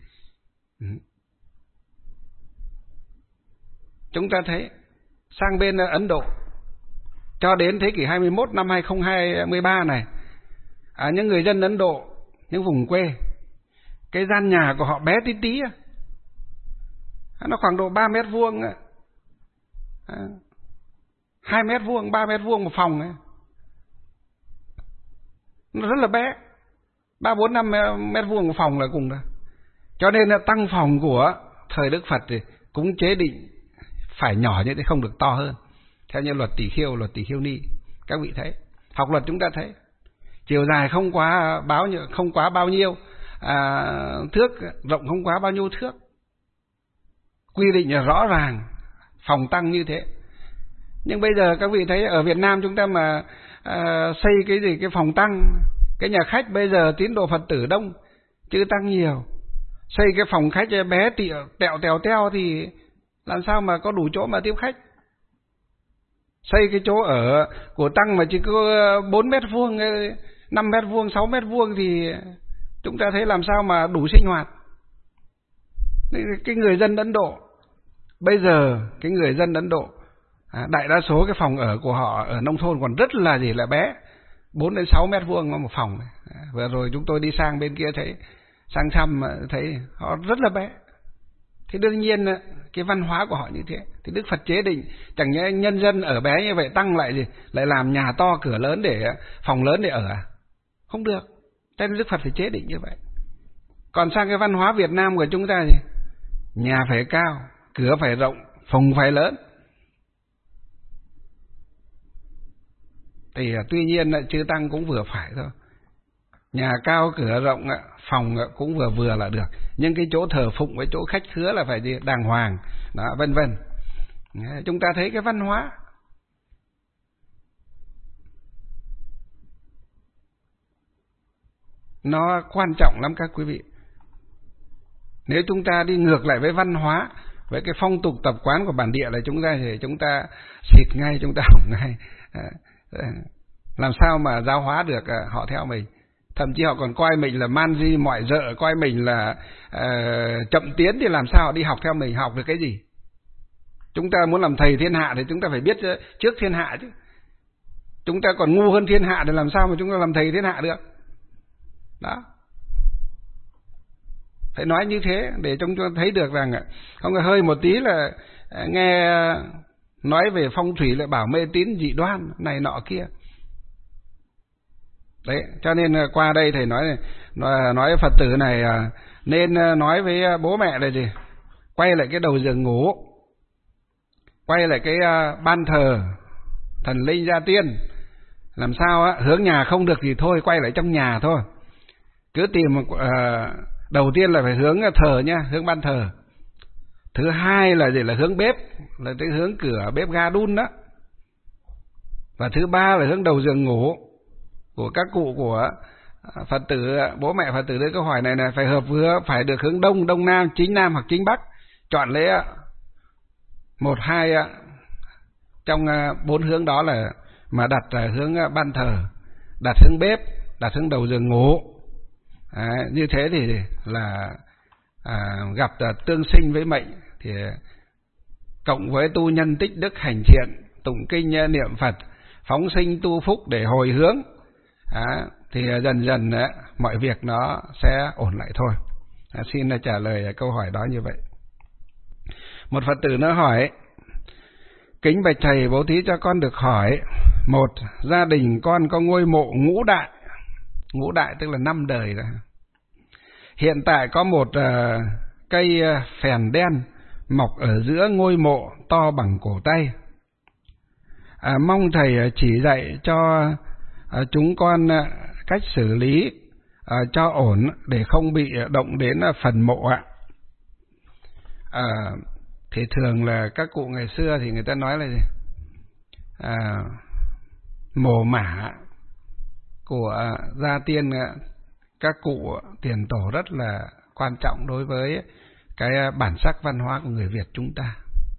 Chúng ta thấy sang bên Ấn Độ cho đến thế kỷ 21 năm 2023 này, những người dân Ấn Độ, những vùng quê, cái gian nhà của họ bé tí tí, nó khoảng độ 3 mét vuông, 2 mét vuông, 3 mét vuông một phòng ấy. Nó rất là bé, 3, 4, 5 mét vuông một phòng là cùng rồi. Cho nên là tăng phòng của thời Đức Phật thì cũng chế định phải nhỏ như thế, không được to hơn. Theo như luật Tỷ Khiêu Ni, các vị thấy. Học luật chúng ta thấy chiều dài không quá bao nhiêu thước, rộng không quá bao nhiêu thước. Quy định là rõ ràng, phòng tăng như thế. Nhưng bây giờ các vị thấy ở Việt Nam chúng ta mà xây cái phòng tăng, cái nhà khách bây giờ tín đồ Phật tử đông chứ tăng nhiều, xây cái phòng khách bé tẹo thì làm sao mà có đủ chỗ mà tiếp khách. Xây cái chỗ ở của tăng mà chỉ có 4 mét vuông, 5 mét vuông, 6 mét vuông thì chúng ta thấy làm sao mà đủ sinh hoạt. Cái người dân Ấn Độ bây giờ, cái người dân Ấn Độ đại đa số cái phòng ở của họ ở nông thôn còn rất là bé, 4 đến 6 mét vuông một phòng. Vừa rồi chúng tôi đi sang bên kia thấy, sang thăm thấy họ rất là bé. Thì đương nhiên cái văn hóa của họ như thế, thì Đức Phật chế định chẳng nhẽ nhân dân ở bé như vậy tăng lại làm nhà to, cửa lớn, để phòng lớn để ở à? Không được. Cho nên Đức Phật phải chế định như vậy. Còn sang cái văn hóa Việt Nam của chúng ta thì nhà phải cao, cửa phải rộng, phòng phải lớn. Thì tuy nhiên chư tăng cũng vừa phải thôi. Nhà cao, cửa rộng, phòng cũng vừa là được. Nhưng cái chỗ thờ phụng với chỗ khách khứa là phải đàng hoàng, đó, vân vân. Chúng ta thấy cái văn hóa. Nó quan trọng lắm các quý vị. Nếu chúng ta đi ngược lại với văn hóa, với cái phong tục tập quán của bản địa là chúng ta xịt ngay, chúng ta hỏng ngay. Làm sao mà giáo hóa được họ theo mình. Thậm chí họ còn coi mình là man di mọi dợ, coi mình là chậm tiến, thì làm sao họ đi học theo mình, học được cái gì? Chúng ta muốn làm thầy thiên hạ thì chúng ta phải biết trước thiên hạ chứ. Chúng ta còn ngu hơn thiên hạ thì làm sao mà chúng ta làm thầy thiên hạ được? Đó. Phải nói như thế để chúng ta thấy được rằng không có hơi một tí là nghe nói về phong thủy lại bảo mê tín dị đoan này nọ kia. Đấy, cho nên qua đây thầy nói Phật tử này nên nói với bố mẹ là gì? Quay lại cái đầu giường ngủ, quay lại cái ban thờ thần linh gia tiên, làm sao á, hướng nhà không được thì thôi quay lại trong nhà thôi. Cứ tìm đầu tiên là phải hướng thờ nhá, hướng ban thờ. Thứ hai là gì, là hướng bếp, là cái hướng cửa bếp ga đun đó. Và thứ ba là hướng đầu giường ngủ của các cụ, của Phật tử, bố mẹ Phật tử. Đấy, câu hỏi này là phải hợp vừa, phải được hướng đông, đông nam hoặc chính bắc. Chọn lấy một hai trong 4 hướng đó là mà đặt hướng ban thờ, đặt hướng bếp, đặt hướng đầu giường ngủ. Như thế thì là gặp tương sinh với mệnh, thì cộng với tu nhân tích đức hành thiện, tụng kinh niệm Phật, phóng sinh tu phúc để hồi hướng, thì dần dần mọi việc nó sẽ ổn lại thôi. Xin trả lời câu hỏi đó như vậy. Một Phật tử nữa hỏi: kính bạch thầy, bố thí cho con được hỏi, một, gia đình con có ngôi mộ ngũ đại. Ngũ đại tức là 5 đời rồi. Hiện tại có một cây phèn đen mọc ở giữa ngôi mộ to bằng cổ tay. Mong thầy chỉ dạy cho chúng con cách xử lý cho ổn để không bị động đến phần mộ ạ. Thì thường là các cụ ngày xưa thì người ta nói là gì? Mồ mả của gia tiên, các cụ tiền tổ rất là quan trọng đối với cái bản sắc văn hóa của người Việt chúng ta.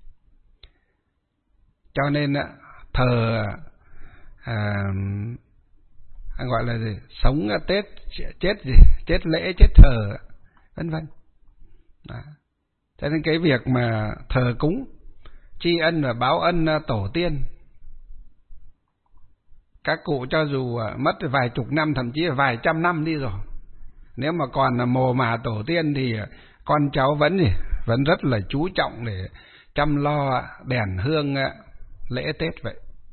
Cho nên thờ gọi là gì? Sống Tết, chết gì? Chết lễ, chết thờ, vân vân. Cho nên cái việc mà thờ cúng, tri ân và báo ân tổ tiên, các cụ cho dù mất vài chục năm, thậm chí là vài trăm năm đi rồi, nếu mà còn là mồ mả tổ tiên thì con cháu vẫn rất là chú trọng để chăm lo đèn hương lễ Tết vậy.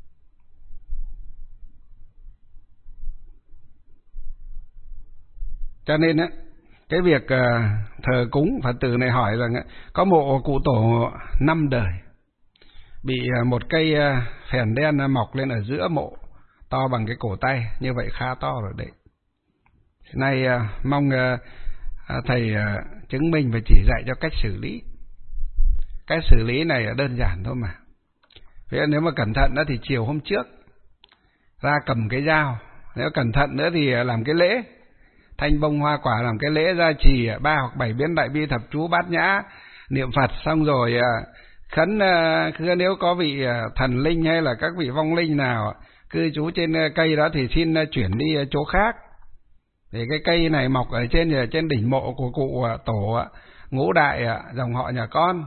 Cho nên cái việc thờ cúng, Phật tử này hỏi rằng có mộ cụ tổ 5 đời, bị một cây phèn đen mọc lên ở giữa mộ to bằng cái cổ tay, như vậy khá to rồi đấy. Nay mong thầy chứng minh và chỉ dạy cho cách xử lý. Cách xử lý này là đơn giản thôi mà. Nếu mà cẩn thận thì chiều hôm trước ra cầm cái dao, nếu cẩn thận nữa thì làm cái lễ thanh bông hoa quả, làm cái lễ gia trì 3 hoặc 7 biến đại bi thập chú bát nhã, niệm Phật xong rồi khấn, nếu có vị thần linh hay là các vị vong linh nào cư trú trên cây đó thì xin chuyển đi chỗ khác. Thì cái cây này mọc ở trên đỉnh mộ của cụ tổ ngũ đại dòng họ nhà con.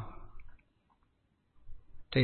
Thì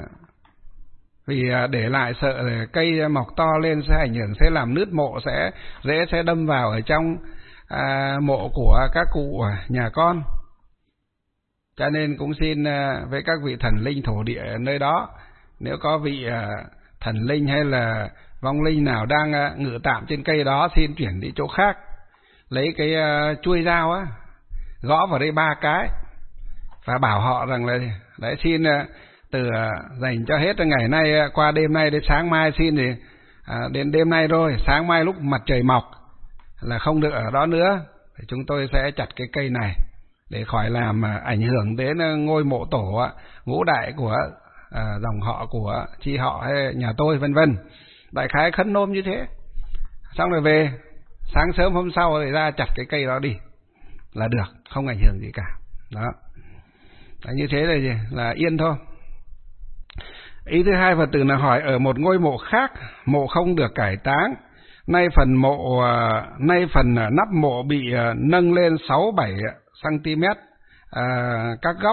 vì để lại sợ cây mọc to lên sẽ ảnh hưởng, sẽ làm nứt mộ, sẽ đâm vào ở trong mộ của các cụ nhà con. Cho nên cũng xin với các vị thần linh thổ địa ở nơi đó, nếu có vị thần linh hay là vong linh nào đang ngự tạm trên cây đó, xin chuyển đi chỗ khác. Lấy cái chuôi dao gõ vào đây 3 cái và bảo họ rằng là đấy, xin từ dành cho hết ngày nay qua đêm nay đến sáng mai, xin thì đến đêm nay rồi, sáng mai lúc mặt trời mọc là không được ở đó nữa, thì chúng tôi sẽ chặt cái cây này để khỏi làm ảnh hưởng đến ngôi mộ tổ ngũ đại của dòng họ, của chi họ hay nhà tôi, vân vân. Đại khái khấn nôm như thế. Xong rồi về sáng sớm hôm sau thì ra chặt cái cây đó đi là được, không ảnh hưởng gì cả. Đó. Đấy, như thế là yên thôi. Ý thứ hai, Phật tử là hỏi ở một ngôi mộ khác, mộ không được cải táng, nay phần nắp mộ bị nâng lên 6-7 cm các góc,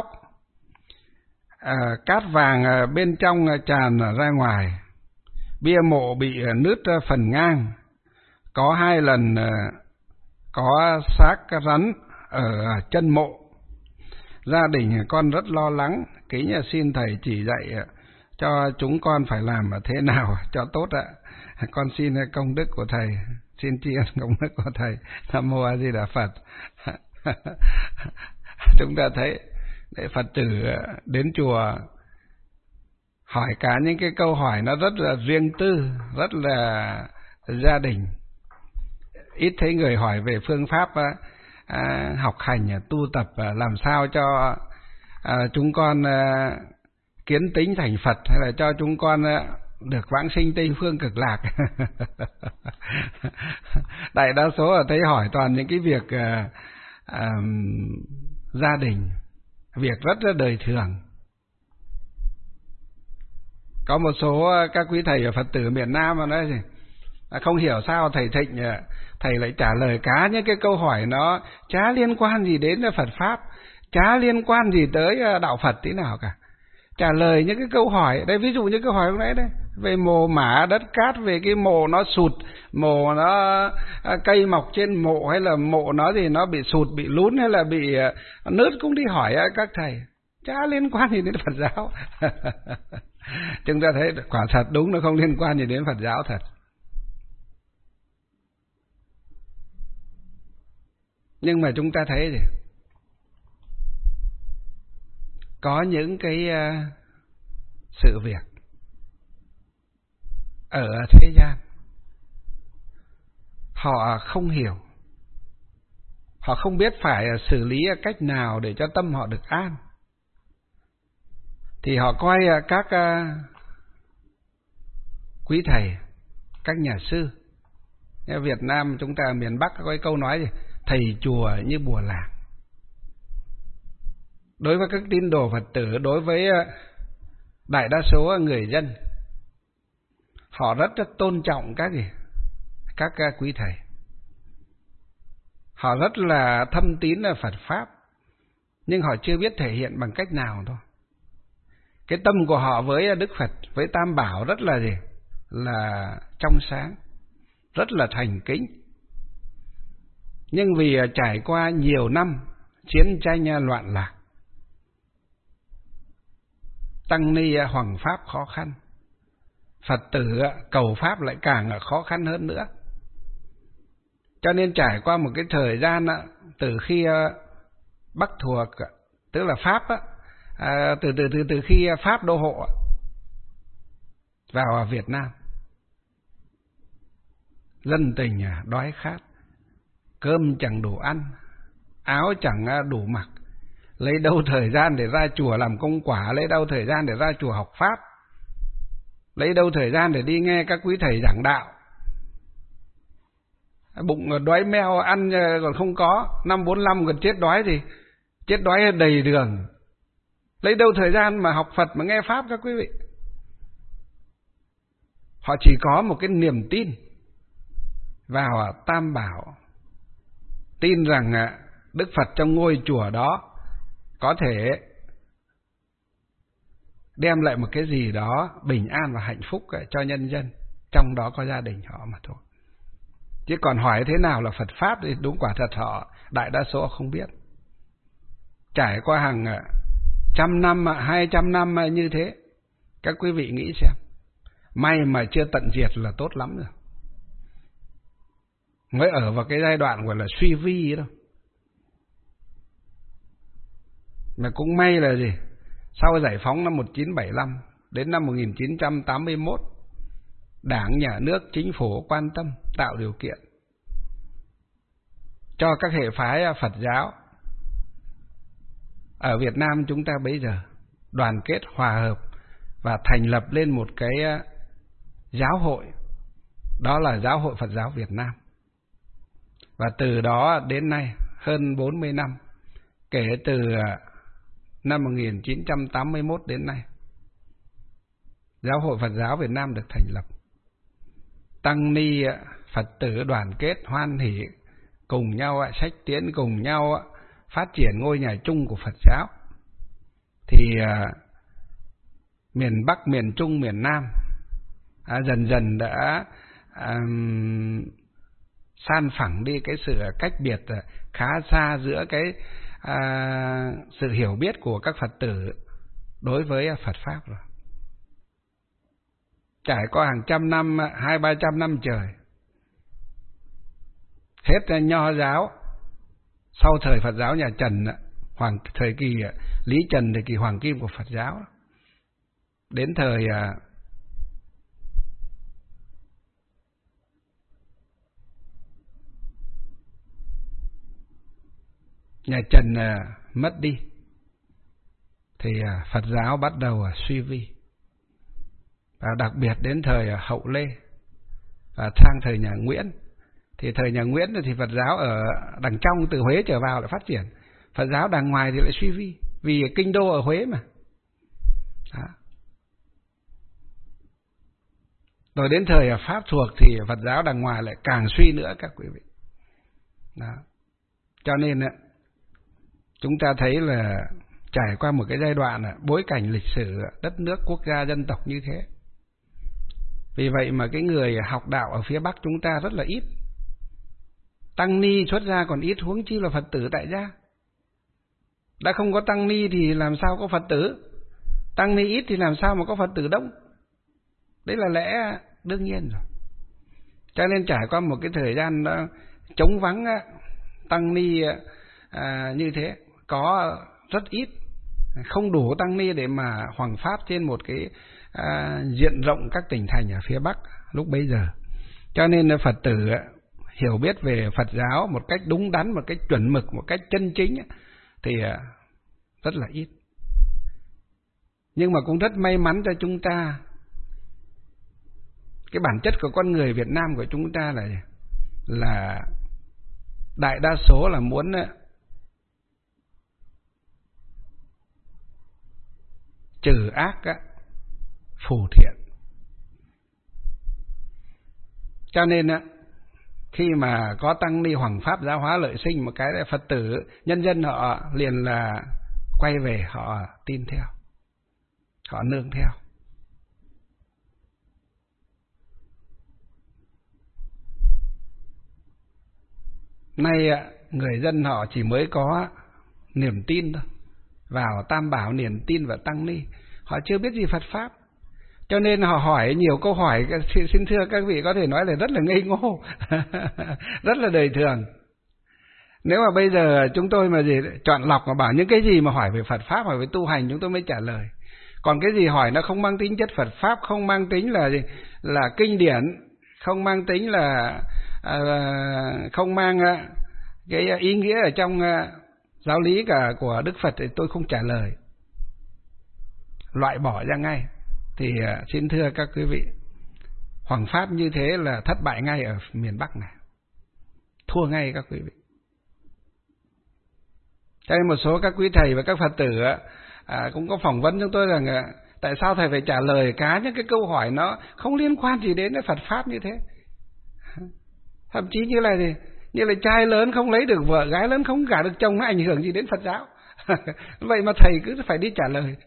cát vàng bên trong tràn ra ngoài, bia mộ bị nứt phần ngang, có 2 lần có xác rắn ở chân mộ. Gia đình con rất lo lắng, kính xin thầy chỉ dạy cho chúng con phải làm thế nào cho tốt ạ. Con xin công đức của thầy, xin tri ân công đức của thầy. Nam mô A Di Đà Phật. Chúng ta thấy để Phật tử đến chùa hỏi cả những cái câu hỏi nó rất là riêng tư, rất là gia đình. Ít thấy người hỏi về phương pháp học hành, tu tập làm sao cho chúng con kiến tính thành Phật, hay là cho chúng con được vãng sinh Tây Phương Cực Lạc. Đại đa số là thấy hỏi toàn những cái việc gia đình, việc rất là đời thường. Có một số các quý thầy ở Phật tử miền Nam mà nói gì không hiểu sao thầy Thịnh thầy lại trả lời cả những cái câu hỏi nó chả liên quan gì đến Phật pháp, chả liên quan gì tới đạo Phật tí nào cả. Trả lời những cái câu hỏi đây, ví dụ như câu hỏi lúc nãy đấy, về mồ mả đất cát, về cái mồ nó sụt, mồ nó cây mọc trên mộ, hay là mộ nó gì nó bị sụt, bị lún, hay là bị nứt, cũng đi hỏi các thầy, chả liên quan gì đến Phật giáo. Chúng ta thấy quả thật đúng, nó không liên quan gì đến Phật giáo thật. Nhưng mà chúng ta thấy gì? Có những cái sự việc ở thế gian họ không hiểu, họ không biết phải xử lý cách nào để cho tâm họ được an, thì họ coi các quý thầy, các nhà sư. Ở Việt Nam chúng ta miền Bắc có cái câu nói gì? Thầy chùa như bùa làng. Đối với các tín đồ Phật tử, đối với đại đa số người dân, họ rất tôn trọng các quý thầy. Họ rất là thâm tín Phật pháp, nhưng họ chưa biết thể hiện bằng cách nào thôi. Cái tâm của họ với Đức Phật, với Tam Bảo rất là là trong sáng, rất là thành kính. Nhưng vì trải qua nhiều năm chiến tranh loạn lạc, tăng ni hoằng pháp khó khăn, Phật tử cầu pháp lại càng khó khăn hơn nữa. Cho nên trải qua một cái thời gian từ khi Bắc thuộc, tức là Pháp từ khi Pháp đô hộ vào Việt Nam, dân tình đói khát, cơm chẳng đủ ăn, áo chẳng đủ mặc, lấy đâu thời gian để ra chùa làm công quả, lấy đâu thời gian để ra chùa học pháp, lấy đâu thời gian để đi nghe các quý thầy giảng đạo. Bụng đói meo, ăn còn không có, năm 45 gần chết đói thì chết đói đầy đường, lấy đâu thời gian mà học Phật mà nghe pháp các quý vị. Họ chỉ có một cái niềm tin vào Tam Bảo, tin rằng Đức Phật trong ngôi chùa đó có thể đem lại một cái gì đó bình an và hạnh phúc cho nhân dân, trong đó có gia đình họ mà thôi. Chứ còn hỏi thế nào là Phật pháp thì đúng quả thật họ đại đa số không biết. Trải qua hàng trăm năm, 200 năm như thế, các quý vị nghĩ xem, may mà chưa tận diệt là tốt lắm rồi. Mới ở vào cái giai đoạn gọi là suy vi đó. Mà cũng may là gì? Sau giải phóng năm 1975 đến năm 1981, Đảng, Nhà nước, Chính phủ quan tâm, tạo điều kiện cho các hệ phái Phật giáo ở Việt Nam chúng ta bây giờ đoàn kết hòa hợp và thành lập lên một cái giáo hội, đó là Giáo hội Phật giáo Việt Nam. Và từ đó đến nay hơn 40 năm, kể từ năm 1981 đến nay, Giáo hội Phật giáo Việt Nam được thành lập. Tăng ni Phật tử đoàn kết hoan hỷ, cùng nhau sách tiến, cùng nhau phát triển ngôi nhà chung của Phật giáo. Thì miền Bắc, miền Trung, miền Nam dần dần đã san phẳng đi cái sự cách biệt khá xa giữa cái sự hiểu biết của các Phật tử đối với Phật pháp rồi. Trải qua hàng trăm năm, 200-300 năm trời, hết Nho giáo, sau thời Phật giáo nhà Trần, thời kỳ Lý Trần, thời kỳ hoàng kim của Phật giáo, đến thời nhà Trần mất đi thì Phật giáo bắt đầu suy vi. Và đặc biệt đến thời Hậu Lê và sang thời nhà Nguyễn, thì thời nhà Nguyễn thì Phật giáo ở đằng trong từ Huế trở vào lại phát triển, Phật giáo đằng ngoài thì lại suy vi, vì kinh đô ở Huế mà. Đó. Rồi đến thời Pháp thuộc thì Phật giáo đằng ngoài lại càng suy nữa các quý vị. Đó. Cho nên chúng ta thấy là trải qua một cái giai đoạn bối cảnh lịch sử đất nước quốc gia dân tộc như thế. Vì vậy mà cái người học đạo ở phía Bắc chúng ta rất là ít. Tăng ni xuất gia còn ít, huống chi là Phật tử tại gia. Đã không có tăng ni thì làm sao có Phật tử? Tăng ni ít thì làm sao mà có Phật tử đông? Đấy là lẽ đương nhiên rồi. Cho nên trải qua một cái thời gian đó trống vắng tăng ni như thế, có rất ít, không đủ tăng ni để mà hoằng pháp trên một cái diện rộng các tỉnh thành ở phía Bắc lúc bấy giờ. Cho nên Phật tử hiểu biết về Phật giáo một cách đúng đắn, một cách chuẩn mực, một cách chân chính thì rất là ít. Nhưng mà cũng rất may mắn cho chúng ta, cái bản chất của con người Việt Nam của chúng ta là đại đa số là muốn trừ ác phù thiện. Cho nên khi mà có tăng ni hoằng pháp giáo hóa lợi sinh một cái, Phật tử nhân dân họ liền là quay về họ tin theo, họ nương theo. Nay người dân họ chỉ mới có niềm tin thôi, vào Tam Bảo, niềm tin vào tăng ni, họ chưa biết gì Phật pháp. Cho nên họ hỏi nhiều câu hỏi, xin thưa các vị có thể nói là rất là ngây ngô, rất là đời thường. Nếu mà bây giờ chúng tôi mà chọn lọc mà bảo những cái gì mà hỏi về Phật pháp, hỏi về tu hành chúng tôi mới trả lời. Còn cái gì hỏi nó không mang tính chất Phật pháp, không mang tính là kinh điển, không mang tính là không mang cái ý nghĩa ở trong giáo lý cả của Đức Phật thì tôi không trả lời, loại bỏ ra ngay. Thì xin thưa các quý vị, hoằng pháp như thế là thất bại ngay ở miền Bắc này, thua ngay các quý vị. Cho nên một số các quý thầy và các Phật tử cũng có phỏng vấn chúng tôi rằng tại sao thầy phải trả lời cá những cái câu hỏi nó không liên quan gì đến Phật pháp như thế. Thậm chí như là trai lớn không lấy được vợ, gái lớn không gả được chồng, nó ảnh hưởng gì đến Phật giáo? Vậy mà thầy cứ phải đi trả lời.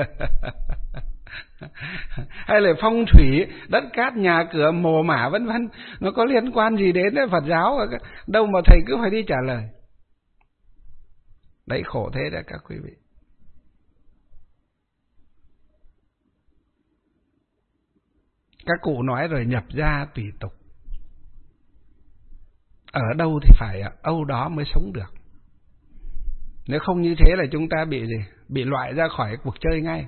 Hay là phong thủy, đất cát, nhà cửa, mồ mả vân vân, nó có liên quan gì đến Phật giáo đâu mà thầy cứ phải đi trả lời. Đấy, khổ thế đấy các quý vị. Các cụ nói rồi, nhập gia tùy tục. Ở đâu thì phải âu đó mới sống được. Nếu không như thế là chúng ta bị loại ra khỏi cuộc chơi ngay.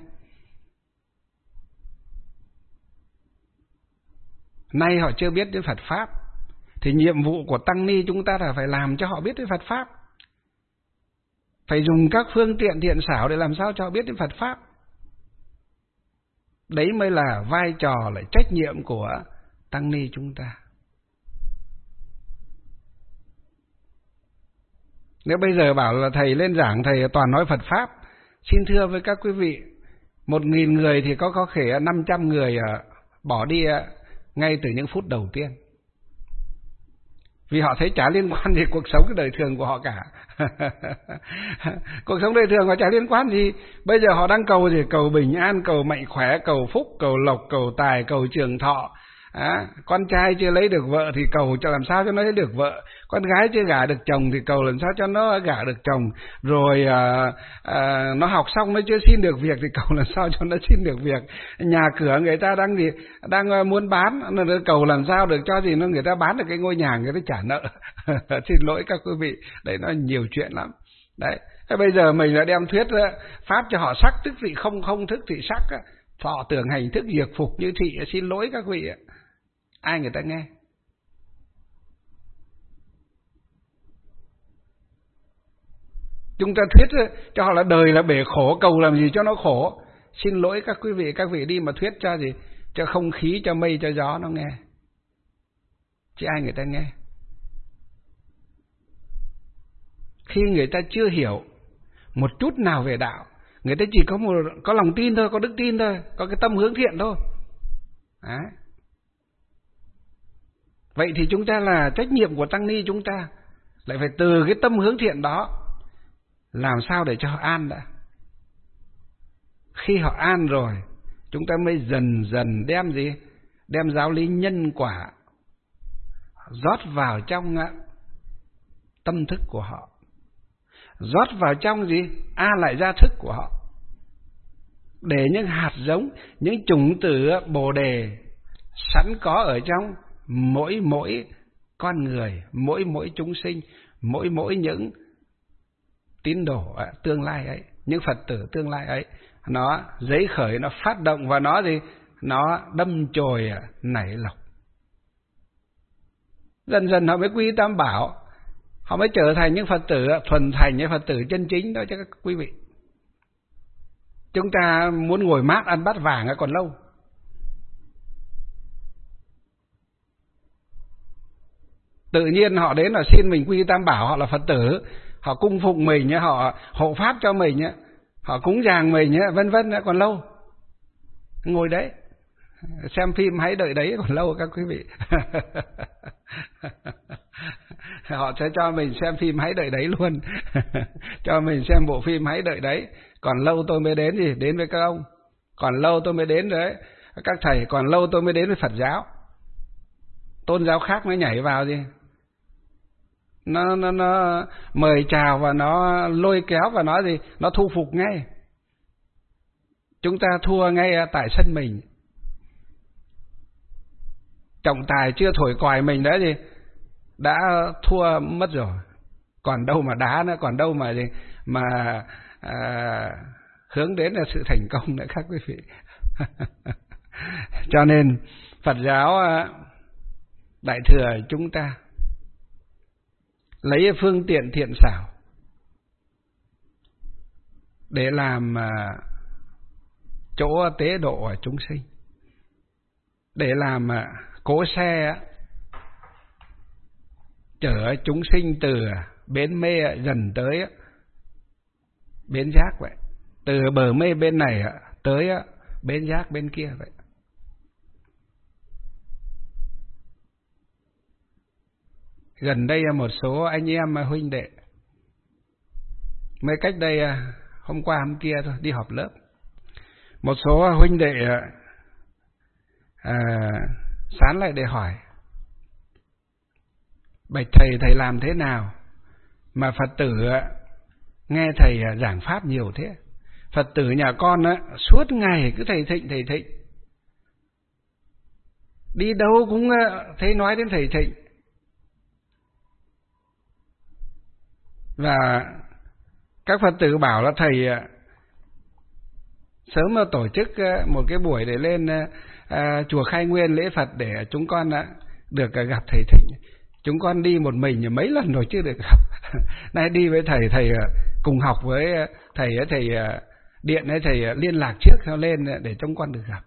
Nay họ chưa biết đến Phật pháp, thì nhiệm vụ của tăng ni chúng ta là phải làm cho họ biết đến Phật pháp, phải dùng các phương tiện thiện xảo để làm sao cho họ biết đến Phật pháp. Đấy mới là vai trò, là trách nhiệm của tăng ni chúng ta. Nếu bây giờ bảo là thầy lên giảng, thầy toàn nói Phật pháp, xin thưa với các quý vị, 1.000 người thì có thể 500 người bỏ đi ngay từ những phút đầu tiên. Vì họ thấy chả liên quan gì cuộc sống cái đời thường của họ cả. Cuộc sống đời thường họ chả liên quan gì. Bây giờ họ đang cầu gì? Cầu bình an, cầu mạnh khỏe, cầu phúc, cầu lộc, cầu tài, cầu trường thọ. Con trai chưa lấy được vợ thì cầu cho làm sao cho nó lấy được vợ. Con gái chưa gả được chồng thì cầu làm sao cho nó gả được chồng. Rồi nó học xong nó chưa xin được việc thì cầu làm sao cho nó xin được việc. Nhà cửa người ta đang muốn bán, nó cầu làm sao được cho gì nó người ta bán được cái ngôi nhà, người ta trả nợ. Xin lỗi các quý vị, đấy nó nhiều chuyện lắm. Đấy, thế bây giờ mình đã đem thuyết pháp cho họ sắc tức thì không thức thì sắc, Thọ tưởng hành thức diệt phục như thị, xin lỗi các vị ạ. Ai người ta nghe? Chúng ta thuyết cho họ là đời là bể khổ, cầu làm gì cho nó khổ. Xin lỗi các vị đi mà thuyết cho gì? Cho không khí, cho mây, cho gió nó nghe. Chứ ai người ta nghe? Khi người ta chưa hiểu một chút nào về đạo, người ta chỉ có lòng tin thôi, có đức tin thôi, có cái tâm hướng thiện thôi. Đấy. Vậy thì chúng ta là trách nhiệm của tăng ni, chúng ta lại phải từ cái tâm hướng thiện đó làm sao để cho họ an đã. Khi họ an rồi, chúng ta mới dần dần đem giáo lý nhân quả rót vào trong tâm thức của họ, rót vào trong lại gia thức của họ, để những hạt giống, những chủng tử Bồ đề sẵn có ở trong mỗi con người, mỗi chúng sinh, mỗi những tín đồ tương lai ấy, những Phật tử tương lai ấy, nó giấy khởi, nó phát động và nó đâm chồi nảy lộc. Dần dần họ mới quy Tam Bảo, họ mới trở thành những Phật tử thuần thành, những Phật tử chân chính đó chứ các quý vị. Chúng ta muốn ngồi mát ăn bát vàng còn lâu. Tự nhiên họ đến là xin mình quy Tam Bảo, họ là Phật tử, họ cung phụng mình, họ hộ pháp cho mình, họ cúng dường mình, vân vân, còn lâu. Ngồi đấy xem phim hãy đợi đấy còn lâu các quý vị. Họ sẽ cho mình xem phim hãy đợi đấy luôn. Cho mình xem bộ phim hãy đợi đấy. Còn lâu tôi mới đến đến với các ông. Còn lâu tôi mới đến đấy các thầy. Còn lâu tôi mới đến với Phật giáo. Tôn giáo khác nó nhảy vào nó mời chào và nó lôi kéo và nó thu phục ngay. Chúng ta thua ngay tại sân mình. Trọng tài chưa thổi còi mình đã thua mất rồi. Còn đâu mà đá nữa, còn đâu mà hướng đến là sự thành công nữa các quý vị. Cho nên Phật giáo Đại thừa chúng ta lấy phương tiện thiện xảo để làm chỗ tế độ chúng sinh, để làm cỗ xe chở chúng sinh từ bến mê dần tới bến giác vậy, từ bờ mê bên này tới bến giác bên kia vậy. Gần đây một số anh em huynh đệ mới cách đây hôm qua hôm kia thôi đi họp lớp, một số huynh đệ sán lại để hỏi: bạch thầy làm thế nào mà Phật tử nghe thầy giảng pháp nhiều thế? Phật tử nhà con suốt ngày cứ thầy thịnh, đi đâu cũng thấy nói đến thầy thịnh. Và các Phật tử bảo là thầy sớm mà tổ chức một cái buổi để lên chùa Khai Nguyên lễ Phật để chúng con được gặp thầy thịnh. Chúng con đi một mình mấy lần rồi chưa được gặp. Nay đi với thầy cùng học với thầy điện ấy, thầy liên lạc trước theo lên để chúng con được gặp.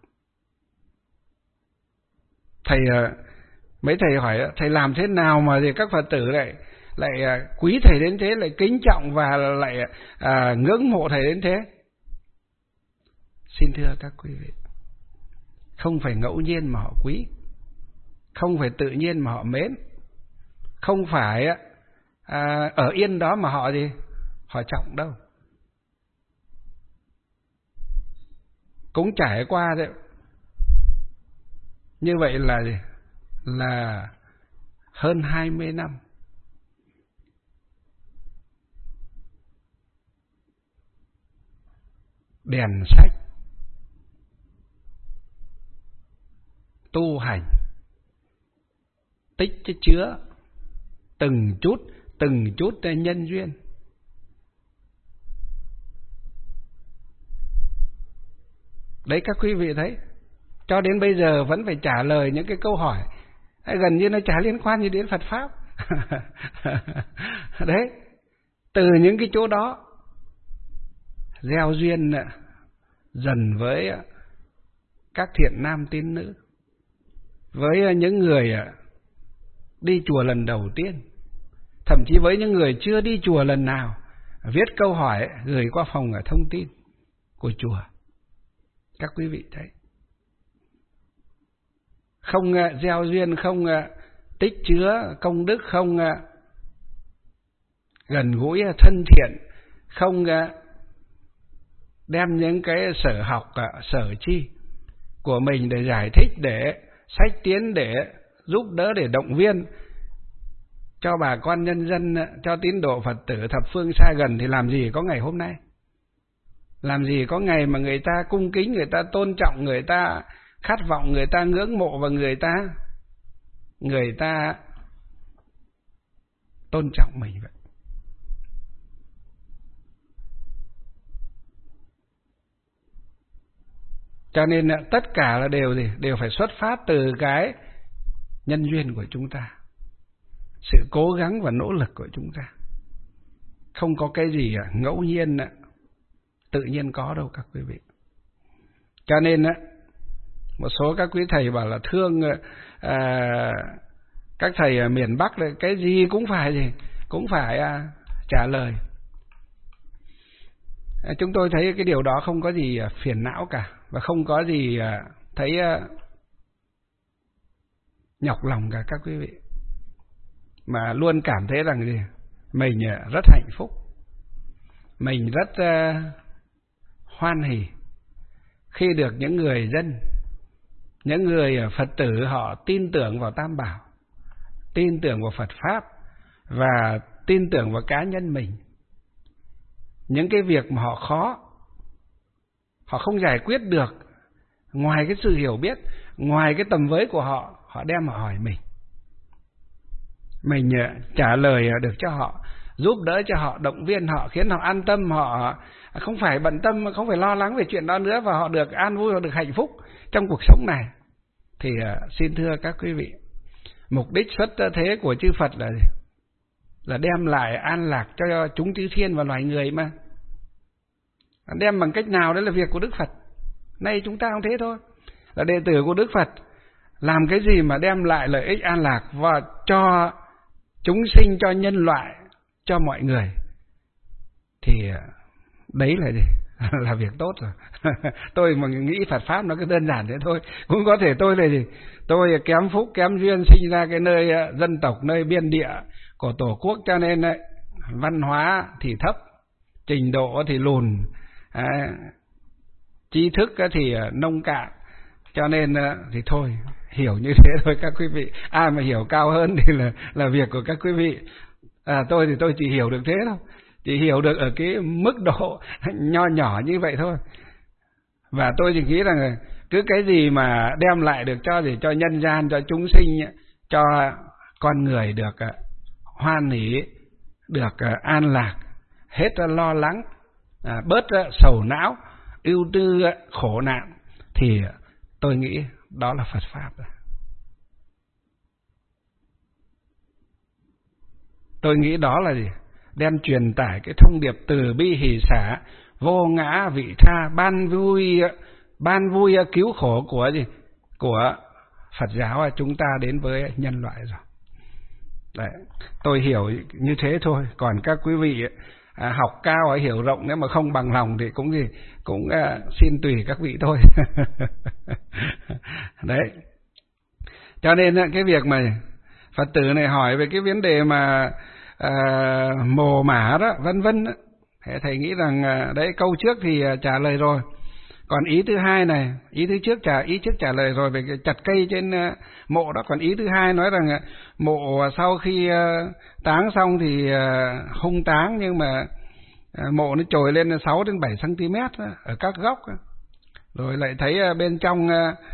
Mấy thầy hỏi thầy làm thế nào mà các Phật tử lại quý thầy đến thế, lại kính trọng và lại ngưỡng mộ thầy đến thế? Xin thưa các quý vị, không phải ngẫu nhiên mà họ quý, không phải tự nhiên mà họ mến, không phải ở yên đó mà họ trọng đâu. Cũng trải qua đấy. Như vậy là hơn 20 năm. Đèn sách, tu hành, tích chứa từng chút nhân duyên. Đấy các quý vị thấy, cho đến bây giờ vẫn phải trả lời những cái câu hỏi gần như nó chả liên quan gì đến Phật Pháp. Đấy, từ những cái chỗ đó gieo duyên dần với các thiện nam tín nữ, với những người đi chùa lần đầu tiên, thậm chí với những người chưa đi chùa lần nào, viết câu hỏi gửi qua phòng thông tin của chùa. Các quý vị thấy, không gieo duyên, không tích chứa công đức, không gần gũi thân thiện, không đem những cái sở học, sở chi của mình để giải thích, để sách tiến, để giúp đỡ, để động viên cho bà con nhân dân, cho tín đồ Phật tử thập phương xa gần, thì làm gì có ngày hôm nay. Làm gì có ngày mà người ta cung kính, người ta tôn trọng, người ta khát vọng, người ta ngưỡng mộ, và người ta tôn trọng mình vậy. Cho nên tất cả là đều phải xuất phát từ cái nhân duyên của chúng ta, sự cố gắng và nỗ lực của chúng ta. Không có cái gì ngẫu nhiên tự nhiên có đâu các quý vị. Cho nên một số các quý thầy bảo là thương các thầy ở miền Bắc, cái gì cũng phải trả lời. Chúng tôi thấy cái điều đó không có gì phiền não cả, và không có gì thấy nhọc lòng cả các quý vị, mà luôn cảm thấy rằng gì mình rất hạnh phúc, mình rất hoan hỉ khi được những người dân, những người Phật tử họ tin tưởng vào Tam Bảo, tin tưởng vào Phật Pháp, và tin tưởng vào cá nhân mình. Những cái việc mà họ khó, họ không giải quyết được, ngoài cái sự hiểu biết, ngoài cái tầm với của họ, họ đem họ hỏi mình trả lời được cho họ, giúp đỡ cho họ, động viên họ, khiến họ an tâm, họ không phải bận tâm, không phải lo lắng về chuyện đó nữa, và họ được an vui, họ được hạnh phúc trong cuộc sống này. Thì xin thưa các quý vị, mục đích xuất thế của chư Phật là gì? Là đem lại an lạc cho chúng chư thiên và loài người mà. Đem bằng cách nào đấy là việc của Đức Phật. Nay chúng ta cũng thế thôi, là đệ tử của Đức Phật, làm cái gì mà đem lại lợi ích an lạc và cho chúng sinh, cho nhân loại, cho mọi người, thì đấy là gì? Là việc tốt rồi. Tôi mà nghĩ Phật Pháp nó cứ đơn giản thế thôi. Cũng có thể tôi là gì? Tôi kém phúc, kém duyên, sinh ra cái nơi dân tộc, nơi biên địa của Tổ quốc, cho nên văn hóa thì thấp, trình độ thì lùn, trí thức thì nông cạn, cho nên thì thôi, hiểu như thế thôi các quý vị. Ai mà hiểu cao hơn thì là việc của các quý vị. Tôi thì tôi chỉ hiểu được thế thôi, chỉ hiểu được ở cái mức độ nho nhỏ như vậy thôi. Và tôi chỉ nghĩ rằng cứ cái gì mà đem lại được cho nhân gian, cho chúng sinh, cho con người được hoan hỷ, được an lạc, hết lo lắng, bớt sầu não, ưu tư khổ nạn, thì tôi nghĩ đó là Phật Pháp. Tôi nghĩ đó là gì? Đem truyền tải cái thông điệp từ bi hỷ xả, vô ngã vị tha, ban vui cứu khổ của gì? Của Phật giáo chúng ta đến với nhân loại rồi. Đấy, tôi hiểu như thế thôi. Còn các quý vị học cao hiểu rộng, nếu mà không bằng lòng thì cũng xin tùy các vị thôi. Đấy. Cho nên cái việc mà Phật tử này hỏi về cái vấn đề mà mồ mả đó, vân vân, thầy nghĩ rằng đấy, câu trước thì trả lời rồi. Còn ý thứ hai này, ý trước trả lời rồi về cái chặt cây trên mộ đó. Còn ý thứ hai nói rằng mộ sau khi táng xong thì hung táng, nhưng mà mộ nó trồi lên 6 đến 7 cm ở các góc, rồi lại thấy bên trong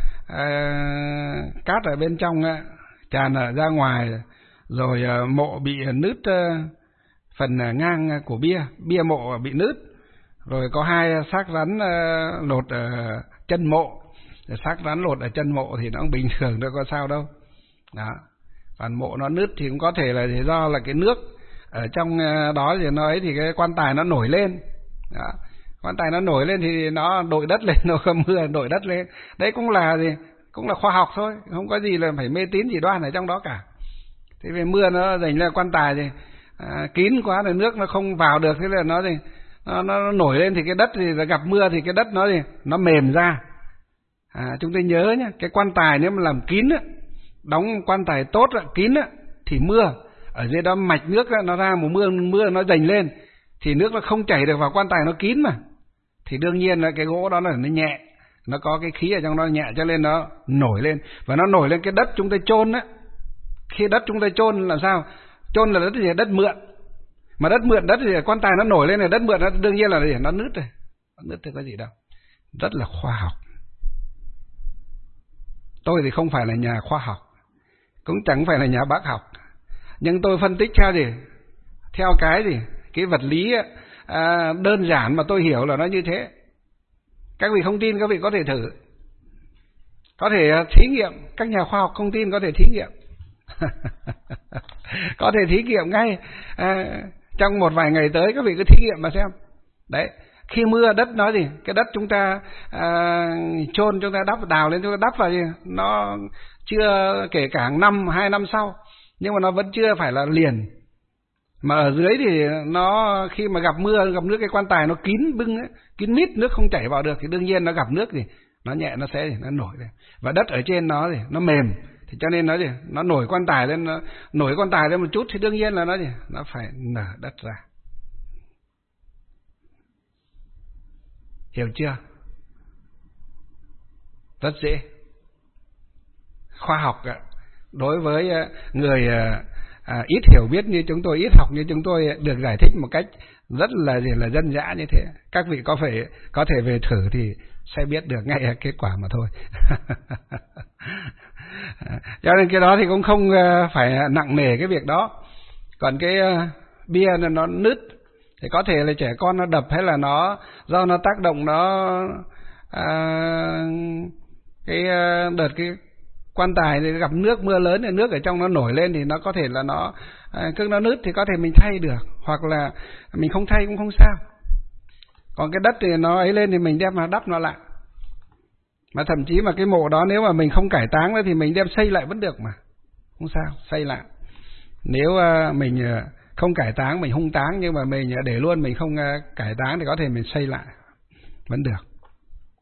cát ở bên trong tràn ra ngoài, rồi mộ bị nứt phần ngang của bia mộ bị nứt, rồi có 2 xác rắn lột chân mộ, xác rắn lột ở chân mộ thì nó cũng bình thường, đâu có sao đâu. Đó. Còn mộ nó nứt thì cũng có thể là do là cái nước ở trong đó thì nó ấy, thì cái quan tài nó nổi lên. Đó. Quan tài nó nổi lên thì nó đội đất lên, nó không mưa đội đất lên. Đấy cũng là gì? Cũng là khoa học thôi, không có gì là phải mê tín dị đoan ở trong đó cả. Thế về mưa nó dành ra quan tài thì kín quá rồi nước nó không vào được, thế là nó gì? Nó nổi lên thì cái đất thì gặp mưa thì cái đất nó gì? Nó mềm ra. Chúng ta nhớ nhé, cái quan tài nếu mà làm kín á, đóng quan tài tốt á, kín á, thì mưa ở dưới đó mạch nước á, nó ra một mưa nó dành lên thì nước nó không chảy được vào quan tài, nó kín mà, thì đương nhiên là cái gỗ đó là nó nhẹ, nó có cái khí ở trong nó nhẹ, cho nên nó nổi lên. Và nó nổi lên cái đất chúng ta chôn á, khi đất chúng ta chôn làm sao? Chôn là đất gì? Đất mượn. Mà đất mượn, đất thì quan tài nó nổi lên là đất mượn, nó đương nhiên là gì? Nó nứt rồi. Nó nứt thì có gì đâu. Rất là khoa học. Tôi thì không phải là nhà khoa học, cũng chẳng phải là nhà bác học, nhưng tôi phân tích theo gì? Theo cái gì? Cái vật lý đơn giản mà tôi hiểu là nó như thế. Các vị không tin, các vị có thể thử, có thể thí nghiệm. Các nhà khoa học không tin có thể thí nghiệm. Có thể thí nghiệm ngay trong một vài ngày tới, các vị cứ thí nghiệm mà xem. Đấy, khi mưa đất nói gì? Cái đất chúng ta chôn, chúng ta đào lên, chúng ta đắp vào gì? Nó chưa, kể cả năm 2 năm sau, nhưng mà nó vẫn chưa phải là liền. Mà ở dưới thì nó khi mà gặp mưa, gặp nước, cái quan tài nó kín bưng ấy, kín mít, nước không chảy vào được, thì đương nhiên nó gặp nước thì nó nhẹ, nó sẽ nó nổi lên. Và đất ở trên nó thì nó mềm, thì cho nên nó gì? Nó nổi quan tài lên, nó nổi quan tài lên một chút thì đương nhiên là nó gì? Nó phải nở đất ra. Hiểu chưa? Rất dễ. Khoa học đối với người ít hiểu biết như chúng tôi, ít học như chúng tôi, được giải thích một cách rất là dân dã như thế. Các vị có thể về thử thì sẽ biết được ngay kết quả mà thôi. Cho nên cái đó thì cũng không phải nặng nề cái việc đó. Còn cái bia nó nứt thì có thể là trẻ con nó đập, hay là nó do nó tác động, nó cái đợt cái quan tài thì gặp nước, mưa lớn thì nước ở trong nó nổi lên, thì nó có thể là nó nó nứt, thì có thể mình thay được, hoặc là mình không thay cũng không sao. Còn cái đất thì nó ấy lên thì mình đem mà đắp nó lại. Mà thậm chí mà cái mộ đó nếu mà mình không cải táng nữa thì mình đem xây lại vẫn được mà, không sao, xây lại. Nếu mình không cải táng, mình hung táng, nhưng mà mình để luôn, mình không cải táng thì có thể mình xây lại vẫn được.